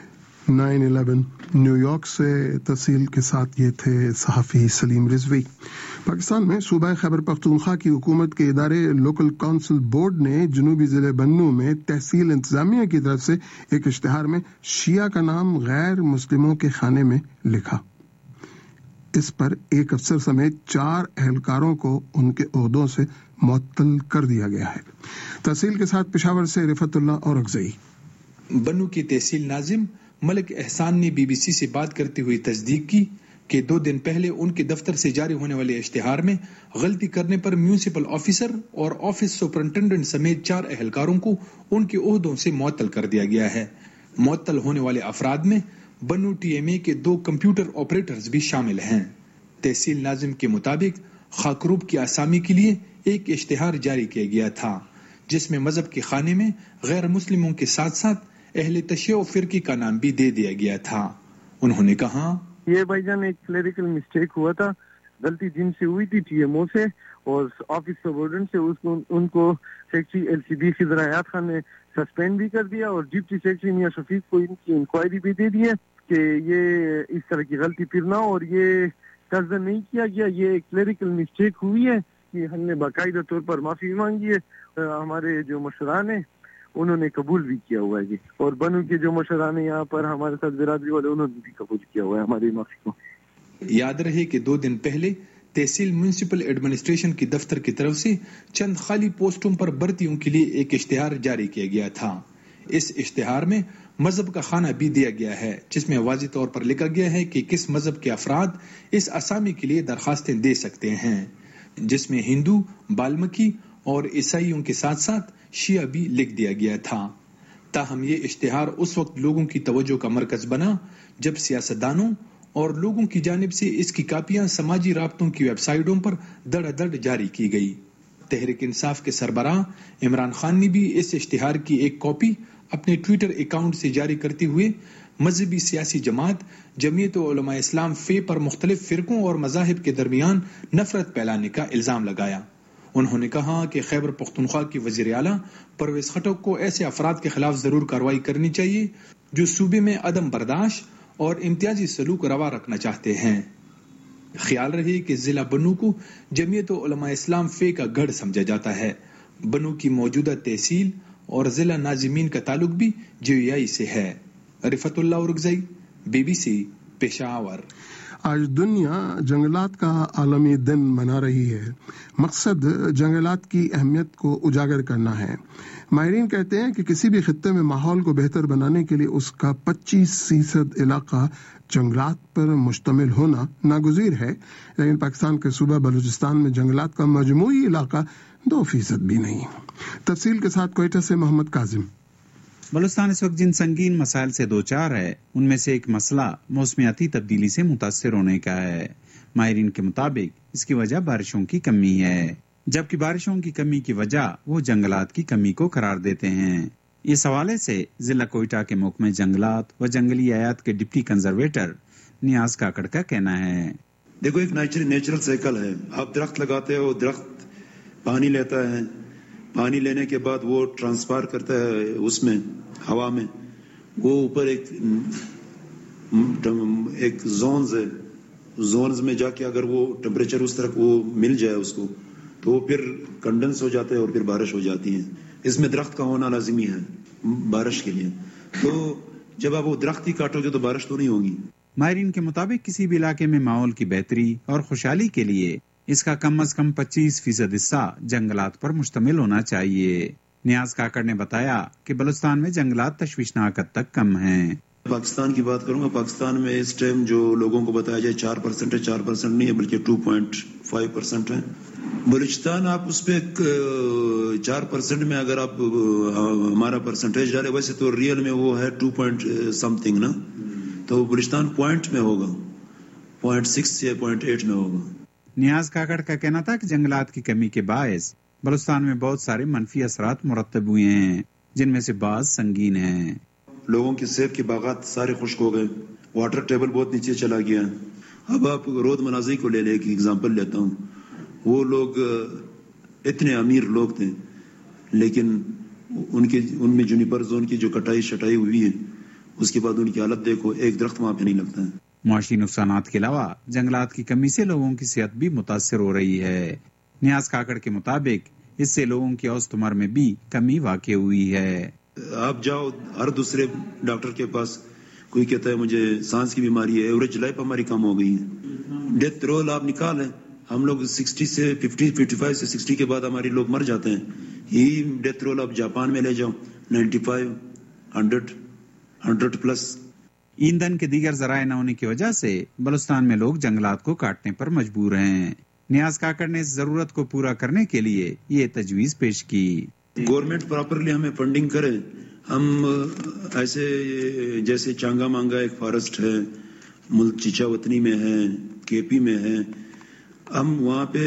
S1: 9/11 نیو یارک سے تفصیل کے ساتھ یہ تھے صحافی سلیم رضوی۔ پاکستان میں صوبہ خیبر پختونخوا کی حکومت کے ادارے لوکل کونسل بورڈ نے جنوبی ضلع بنو میں تحصیل انتظامیہ کی طرف سے ایک اشتہار میں شیعہ کا نام غیر مسلموں کے خانے میں لکھا۔ اس پر ایک افسر سمیت 4 اہلکاروں کو ان کے عہدوں سے معطل کر دیا گیا ہے۔ تفصیل کے ساتھ پشاور سے رفعت اللہ اور اکزئی۔
S13: بنو کی تحصیل ناظم ملک احسان نے BBC سے بات کرتے ہوئے تصدیق کی کہ 2 دن پہلے ان کے دفتر سے جاری ہونے والے اشتہار میں غلطی کرنے پر میونسپل آفیسر اور آفس سپرنٹینڈنٹ سمیت 4 اہلکاروں کو ان کے عہدوں سے معطل کر دیا گیا ہے۔ معطل ہونے والے افراد میں بنو TMA کے 2 کمپیوٹر آپریٹرز بھی شامل ہیں۔ تحصیل ناظم کے مطابق خاکروب کی آسامی کے لیے ایک اشتہار جاری کیا گیا تھا جس میں مذہب کے خانے میں غیر مسلموں کے ساتھ ساتھ اہل تشیع و فرقے کا نام بھی دے دیا گیا تھا۔ انہوں نے کہا
S14: یہ بھائی جان ایک کلیریکل مسٹیک ہوا تھا، غلطی جن سے ہوئی تھی TMO سے اور آفس سبورڈنٹ سے، ان کو سیکٹری LCB خضر حیات خان نے سسپینڈ بھی کر دیا اور ڈپٹی سیکٹری میاں شفیق کو ان کی انکوائری بھی دے دی ہے کہ یہ اس طرح کی غلطی پھر نہ ہو، اور یہ قصدن نہیں کیا گیا، یہ ایک کلیریکل مسٹیک ہوئی ہے کہ ہم نے باقاعدہ طور پر معافی مانگی ہے۔ ہمارے جو مشران ہیں انہوں نے قبول بھی کیا ہوا ہے جی، اور بنو کے جو مشران ہیں یہاں پر ہمارے ساتھ برادری والے انہوں نے بھی قبول کیا ہوا ہے ہماری معافی کو۔
S13: یاد رہے کہ 2 دن پہلے تحصیل میونسپل ایڈمنسٹریشن کی دفتر کی طرف سے چند خالی پوسٹوں پر بھرتیوں کے لیے ایک اشتہار جاری کیا گیا تھا۔ اس اشتہار میں مذہب کا خانہ بھی دیا گیا ہے جس میں واضح طور پر لکھا گیا ہے کہ کس مذہب کے افراد اس اسامی کے لیے درخواستیں دے سکتے ہیں، جس میں ہندو، بالمکی اور عیسائیوں کے ساتھ ساتھ شیعہ بھی لکھ دیا گیا تھا۔ تاہم یہ اشتہار اس وقت لوگوں کی توجہ کا مرکز بنا جب سیاستدانوں اور لوگوں کی جانب سے اس کی کاپیاں سماجی رابطوں کی ویب سائٹوں پر دڑ دڑ جاری کی گئی۔ تحریک انصاف کے سربراہ عمران خان نے بھی اس اشتہار کی ایک کاپی اپنے ٹویٹر اکاؤنٹ سے جاری کرتے ہوئے مذہبی سیاسی جماعت جمعیت علماء اسلام فے پر مختلف فرقوں اور مذاہب کے درمیان نفرت پھیلانے کا الزام لگایا۔ انہوں نے کہا کہ خیبر پختونخوا کی وزیر اعلیٰ پرویز خٹک کو ایسے افراد کے خلاف ضرور کارروائی کرنی چاہیے جو صوبے میں عدم برداشت اور امتیازی سلوک روا رکھنا چاہتے ہیں۔ خیال رہے کہ ضلع بنو کو جمعیت علماء اسلام فے کا گڑھ سمجھا جاتا ہے۔ بنو کی موجودہ تحصیل اور ضلع ناظمین کا تعلق بھی JOI سے ہے۔ رفعت اللہ اورگزئی، BBC پشاور۔
S1: آج دنیا جنگلات کا عالمی دن منا رہی ہے۔ مقصد جنگلات کی اہمیت کو اجاگر کرنا ہے۔ ماہرین کہتے ہیں کہ کسی بھی خطے میں ماحول کو بہتر بنانے کے لیے اس کا 25% علاقہ جنگلات پر مشتمل ہونا ناگزیر ہے، لیکن پاکستان کے صوبہ بلوچستان میں جنگلات کا مجموعی علاقہ 2% بھی نہیں۔ تفصیل کے ساتھ کوئٹہ سے محمد کاظم۔
S15: بلوچستان اس وقت جن سنگین مسائل سے دوچار ہے ان میں سے ایک مسئلہ موسمیاتی تبدیلی سے متاثر ہونے کا ہے۔ ماہرین کے مطابق اس کی وجہ بارشوں کی کمی ہے، جبکہ بارشوں کی کمی کی وجہ وہ جنگلات کی کمی کو قرار دیتے ہیں۔ اس حوالے سے ضلع کوئٹہ کے محکمہ جنگلات و جنگلی حیات کے ڈپٹی کنزرویٹر نیاز کاکڑ کا کہنا ہے،
S16: دیکھو ایک نیچرل سائیکل ہے، آپ درخت لگاتے ہو، درخت پانی لیتا ہے، پانی لینے کے بعد وہ ٹرانسفر کرتا ہے اس میں ہوا میں، وہ اوپر ایک زونز ہے، زونز میں جا کے اگر وہ ٹمپریچر اس طرح وہ مل جائے اس کو تو وہ پھر کنڈنس ہو جاتا ہے اور پھر بارش ہو جاتی ہے۔ اس میں درخت کا ہونا لازمی ہے بارش کے لیے، تو جب آپ وہ درخت ہی کاٹو گے تو بارش تو نہیں ہوگی۔
S15: ماہرین کے مطابق کسی بھی علاقے میں ماحول کی بہتری اور خوشحالی کے لیے اس کا کم از کم 25% حصہ جنگلات پر مشتمل ہونا چاہیے۔ نیاز کاکڑ نے بتایا کہ بلوچستان میں جنگلات تشویشناک حد تک کم ہیں۔
S16: پاکستان کی بات کروں گا، پاکستان میں اس ٹائم جو لوگوں کو بتایا جائے 4% ہے، 4% نہیں ہے بلکہ 2.5% ہے۔ بلوچستان آپ اس پہ 4% میں اگر آپ ہمارا پرسنٹیج ڈالے، ویسے تو ریئل میں وہ ہے 2 point something نا، تو بلوچستان پوائنٹ میں ہوگا 0.6 یا 0.8 میں ہوگا۔
S15: نیاز کاکڑ کا کہنا تھا کہ جنگلات کی کمی کے باعث بلوچستان میں بہت سارے منفی اثرات مرتب ہوئے ہیں، جن میں سے بعض سنگین ہیں۔
S16: لوگوں کے سیب کے باغات سارے خشک ہو گئے، واٹر ٹیبل بہت نیچے چلا گیا۔ اب آپ رود منازی کو لے لیں، ایک ایگزامپل لیتا ہوں، وہ لوگ اتنے امیر لوگ تھے لیکن ان میں جونیپر زون کی جو کٹائی شٹائی ہوئی ہے اس کے بعد ان کی حالت دیکھو، ایک درخت وہاں پہ نہیں لگتا ہے.
S15: معاشی نقصانات کے علاوہ جنگلات کی کمی سے لوگوں کی صحت بھی متاثر ہو رہی ہے. نیاز کاکڑ کے مطابق اس سے لوگوں کی اوسط عمر میں بھی کمی واقع ہوئی ہے.
S16: آپ جاؤ ہر دوسرے ڈاکٹر کے پاس، کوئی کہتا ہے مجھے سانس کی بیماری ہے، ایوریج لائف ہماری کم ہو گئی ہے. ڈیتھ رول آپ نکالیں، ہم لوگ 60 سے 50 55 سے 60 کے بعد ہمارے لوگ مر جاتے ہیں. یہی ڈیتھ رول آپ جاپان میں لے جاؤ، 95 100 پلس.
S15: ایندھن کے دیگر ذرائع نہ ہونے کی وجہ سے بلوچستان میں لوگ جنگلات کو کاٹنے پر مجبور ہیں. نیاز کاکڑ نے اس ضرورت کو پورا کرنے کے لیے یہ تجویز پیش کی.
S16: گورنمنٹ پراپرلی ہمیں فنڈنگ کرے. ہم ایسے جیسے چانگا مانگا ایک فارسٹ ہے، ملک چیچا وطنی میں ہے، کے پی میں ہے، ہم وہاں پہ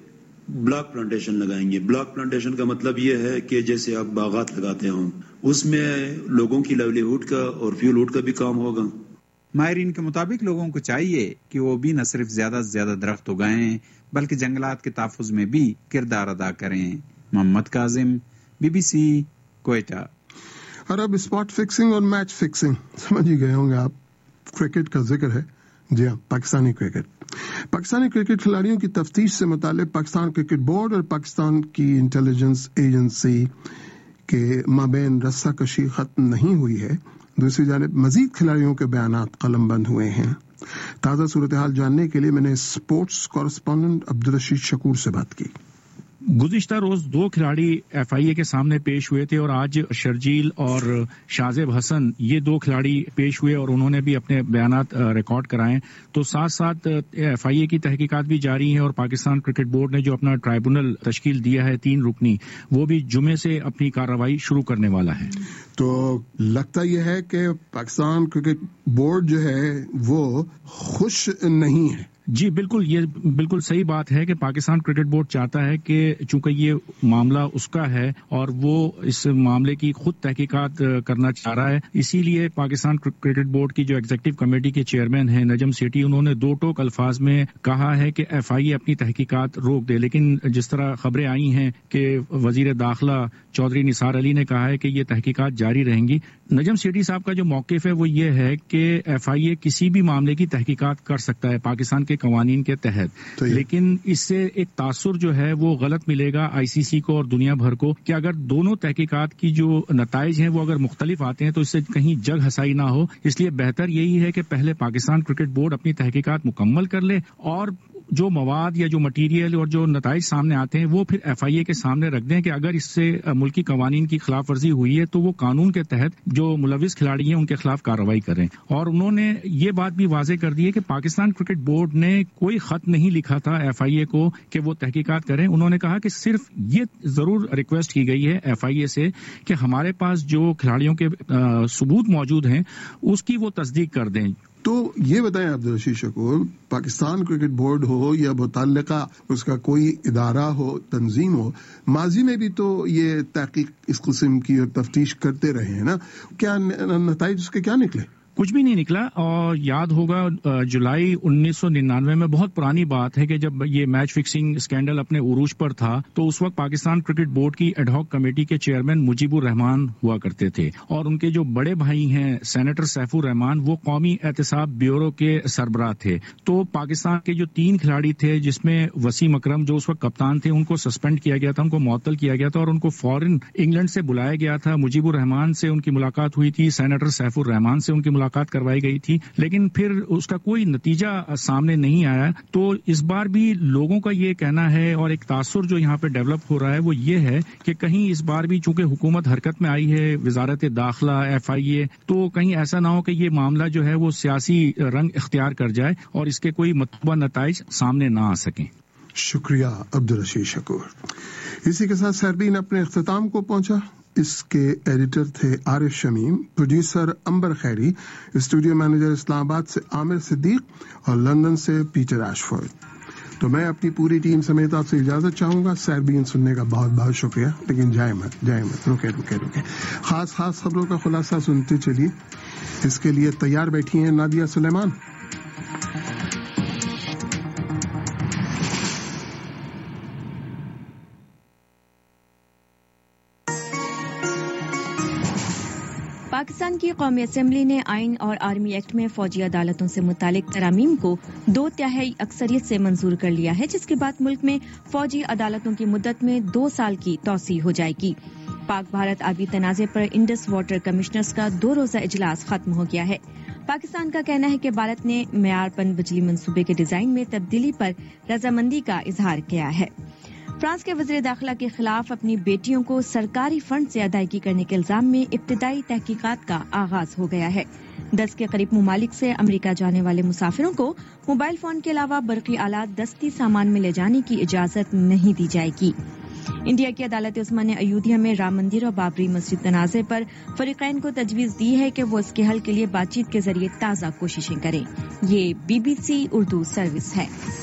S16: بلاک پلانٹیشن لگائیں گے. بلاک پلانٹیشن کا مطلب یہ ہے کہ جیسے آپ باغات لگاتے ہوں، اس میں لوگوں کی لائیولیہوڈ کا اور فیولہوڈ کا بھی کام ہوگا.
S15: ماہرین کے مطابق لوگوں کو چاہیے کہ وہ بھی نہ صرف زیادہ سے زیادہ درخت اگائیں بلکہ جنگلات کے تحفظ میں بھی کردار ادا کریں. محمد کاظم، BBC، کوئٹہ.
S1: اور اب اسپاٹ فکسنگ اور میچ فکسنگ سمجھ ہی گئے ہوں گے آپ. کرکٹ کا ذکر ہے. جی ہاں، پاکستانی کرکٹ کھلاڑیوں کی تفتیش سے متعلق پاکستان کرکٹ بورڈ اور پاکستان کی انٹیلیجنس ایجنسی کے مابین رسہ کشی ختم نہیں ہوئی ہے. دوسری جانب مزید کھلاڑیوں کے بیانات قلم بند ہوئے ہیں. تازہ صورتحال جاننے کے لیے میں نے اسپورٹس کورسپونڈنٹ عبدالرشید شکور سے بات کی.
S22: گزشتہ روز 2 کھلاڑی FIA کے سامنے پیش ہوئے تھے اور آج شرجیل اور شازیب حسن یہ 2 کھلاڑی پیش ہوئے اور انہوں نے بھی اپنے بیانات ریکارڈ کرائے. تو ساتھ ساتھ FIA کی تحقیقات بھی جاری ہیں اور پاکستان کرکٹ بورڈ نے جو اپنا ٹرائبونل تشکیل دیا ہے 3 رکنی، وہ بھی جمعے سے اپنی کارروائی شروع کرنے والا ہے.
S1: تو لگتا یہ ہے کہ پاکستان کرکٹ بورڈ جو ہے وہ خوش نہیں ہے.
S22: جی بالکل، یہ بالکل صحیح بات ہے کہ پاکستان کرکٹ بورڈ چاہتا ہے کہ چونکہ یہ معاملہ اس کا ہے اور وہ اس معاملے کی خود تحقیقات کرنا چاہ رہا ہے، اسی لیے پاکستان کرکٹ بورڈ کی جو ایگزیکٹو کمیٹی کے چیئرمین ہیں نجم سیٹھی، انہوں نے 2 ٹوک الفاظ میں کہا ہے کہ FIA اپنی تحقیقات روک دے. لیکن جس طرح خبریں آئی ہیں کہ وزیر داخلہ چودھری نثار علی نے کہا ہے کہ یہ تحقیقات جاری رہیں گی. نجم سیٹھی صاحب کا جو موقف ہے وہ یہ ہے کہ FIA کسی بھی معاملے کی تحقیقات کر سکتا ہے پاکستان کے قوانین کے تحت، لیکن اس سے ایک تاثر جو ہے وہ غلط ملے گا ICC کو اور دنیا بھر کو کہ اگر دونوں تحقیقات کی جو نتائج ہیں وہ اگر مختلف آتے ہیں تو اس سے کہیں جگ ہسائی نہ ہو. اس لیے بہتر یہی ہے کہ پہلے پاکستان کرکٹ بورڈ اپنی تحقیقات مکمل کر لے اور جو مواد یا جو مٹیریل اور جو نتائج سامنے آتے ہیں وہ پھر FIA کے سامنے رکھ دیں کہ اگر اس سے ملکی قوانین کی خلاف ورزی ہوئی ہے تو وہ قانون کے تحت جو ملوث کھلاڑی ہیں ان کے خلاف کارروائی کریں. اور انہوں نے یہ بات بھی واضح کر دی ہے کہ پاکستان کرکٹ بورڈ نے کوئی خط نہیں لکھا تھا FIA کو کہ وہ تحقیقات کریں. انہوں نے کہا کہ صرف یہ ضرور ریکویسٹ کی گئی ہے FIA سے کہ ہمارے پاس جو کھلاڑیوں کے ثبوت موجود ہیں اس کی وہ تصدیق کر دیں.
S1: تو یہ بتائیں عبدالرشید شکور، پاکستان کرکٹ بورڈ ہو یا متعلقہ اس کا کوئی ادارہ ہو، تنظیم ہو، ماضی میں بھی تو یہ تحقیق اس قسم کی اور تفتیش کرتے رہے ہیں نا، کیا نتائج اس کے کیا نکلے؟
S22: کچھ بھی نہیں نکلا. اور یاد ہوگا جولائی 1999 میں، بہت پرانی بات ہے، کہ جب یہ میچ فکسنگ اسکینڈل اپنے عروج پر تھا تو اس وقت پاکستان کرکٹ بورڈ کی ایڈ ہاک کمیٹی کے چیئرمین مجیب الرحمان ہوا کرتے تھے اور ان کے جو بڑے بھائی ہیں سینیٹر سیف الرحمان وہ قومی احتساب بیورو کے سربراہ تھے. تو پاکستان کے جو 3 کھلاڑی تھے جس میں وسیم اکرم جو اس وقت کپتان تھے ان کو سسپینڈ کیا گیا تھا، ان کو معطل کیا گیا تھا اور ان کو فورن انگلینڈ سے بلایا گیا تھا. مجیب الرحمان سے ان کی ملاقات ہوئی تھی، سینیٹر سیف الرحمان سے ان کی ملاقات کروائی گئی تھی، لیکن پھر اس کا کوئی نتیجہ سامنے نہیں آیا. تو اس بار بھی لوگوں کا یہ کہنا ہے اور ایک تاثر جو یہاں پہ ڈیولپ ہو رہا ہے وہ یہ ہے کہ کہیں اس بار بھی چونکہ حکومت حرکت میں آئی ہے، وزارت داخلہ، FIA، تو کہیں ایسا نہ ہو کہ یہ معاملہ جو ہے وہ سیاسی رنگ اختیار کر جائے اور اس کے کوئی مطلوبہ نتائج سامنے نہ آ سکیں.
S1: شکریہ عبدالرشید شکور. اسی کے ساتھ سیربین اپنے اختتام کو پہنچا. اس کے ایڈیٹر تھے Arif Shamim, producer Amber Khairi, studio manager Islamabad سے عامر صدیق اور لندن سے پیٹر ایشفورڈ. تو میں اپنی پوری ٹیم سمیت آپ سے اجازت چاہوں گا. سیربین سننے کا بہت بہت شکریہ، لیکن جائے مت رکے. خاص خبروں کا خلاصہ سنتے چلیے. اس کے لیے تیار بیٹھی ہیں نادیہ سلیمان.
S3: پاکستان کی قومی اسمبلی نے آئین اور آرمی ایکٹ میں فوجی عدالتوں سے متعلق ترامیم کو 2/3 اکثریت سے منظور کر لیا ہے، جس کے بعد ملک میں فوجی عدالتوں کی مدت میں 2 سال کی توسیع ہو جائے گی۔ پاک بھارت آبی تنازع پر انڈس واٹر کمشنرز کا 2 روزہ اجلاس ختم ہو گیا ہے۔ پاکستان کا کہنا ہے کہ بھارت نے معیار پن بجلی منصوبے کے ڈیزائن میں تبدیلی پر رضامندی کا اظہار کیا ہے۔ فرانس کے وزیر داخلہ کے خلاف اپنی بیٹیوں کو سرکاری فنڈ سے ادائیگی کرنے کے الزام میں ابتدائی تحقیقات کا آغاز ہو گیا ہے۔ 10 کے قریب ممالک سے امریکہ جانے والے مسافروں کو موبائل فون کے علاوہ برقی آلات دستی سامان میں لے جانے کی اجازت نہیں دی جائے گی۔ انڈیا کی عدالت عظمیٰ نے ایودھیا میں رام مندر اور بابری مسجد تنازع پر فریقین کو تجویز دی ہے کہ وہ اس کے حل کے لیے بات چیت کے ذریعے تازہ کوششیں کریں۔ یہ BBC اردو سروس ہے۔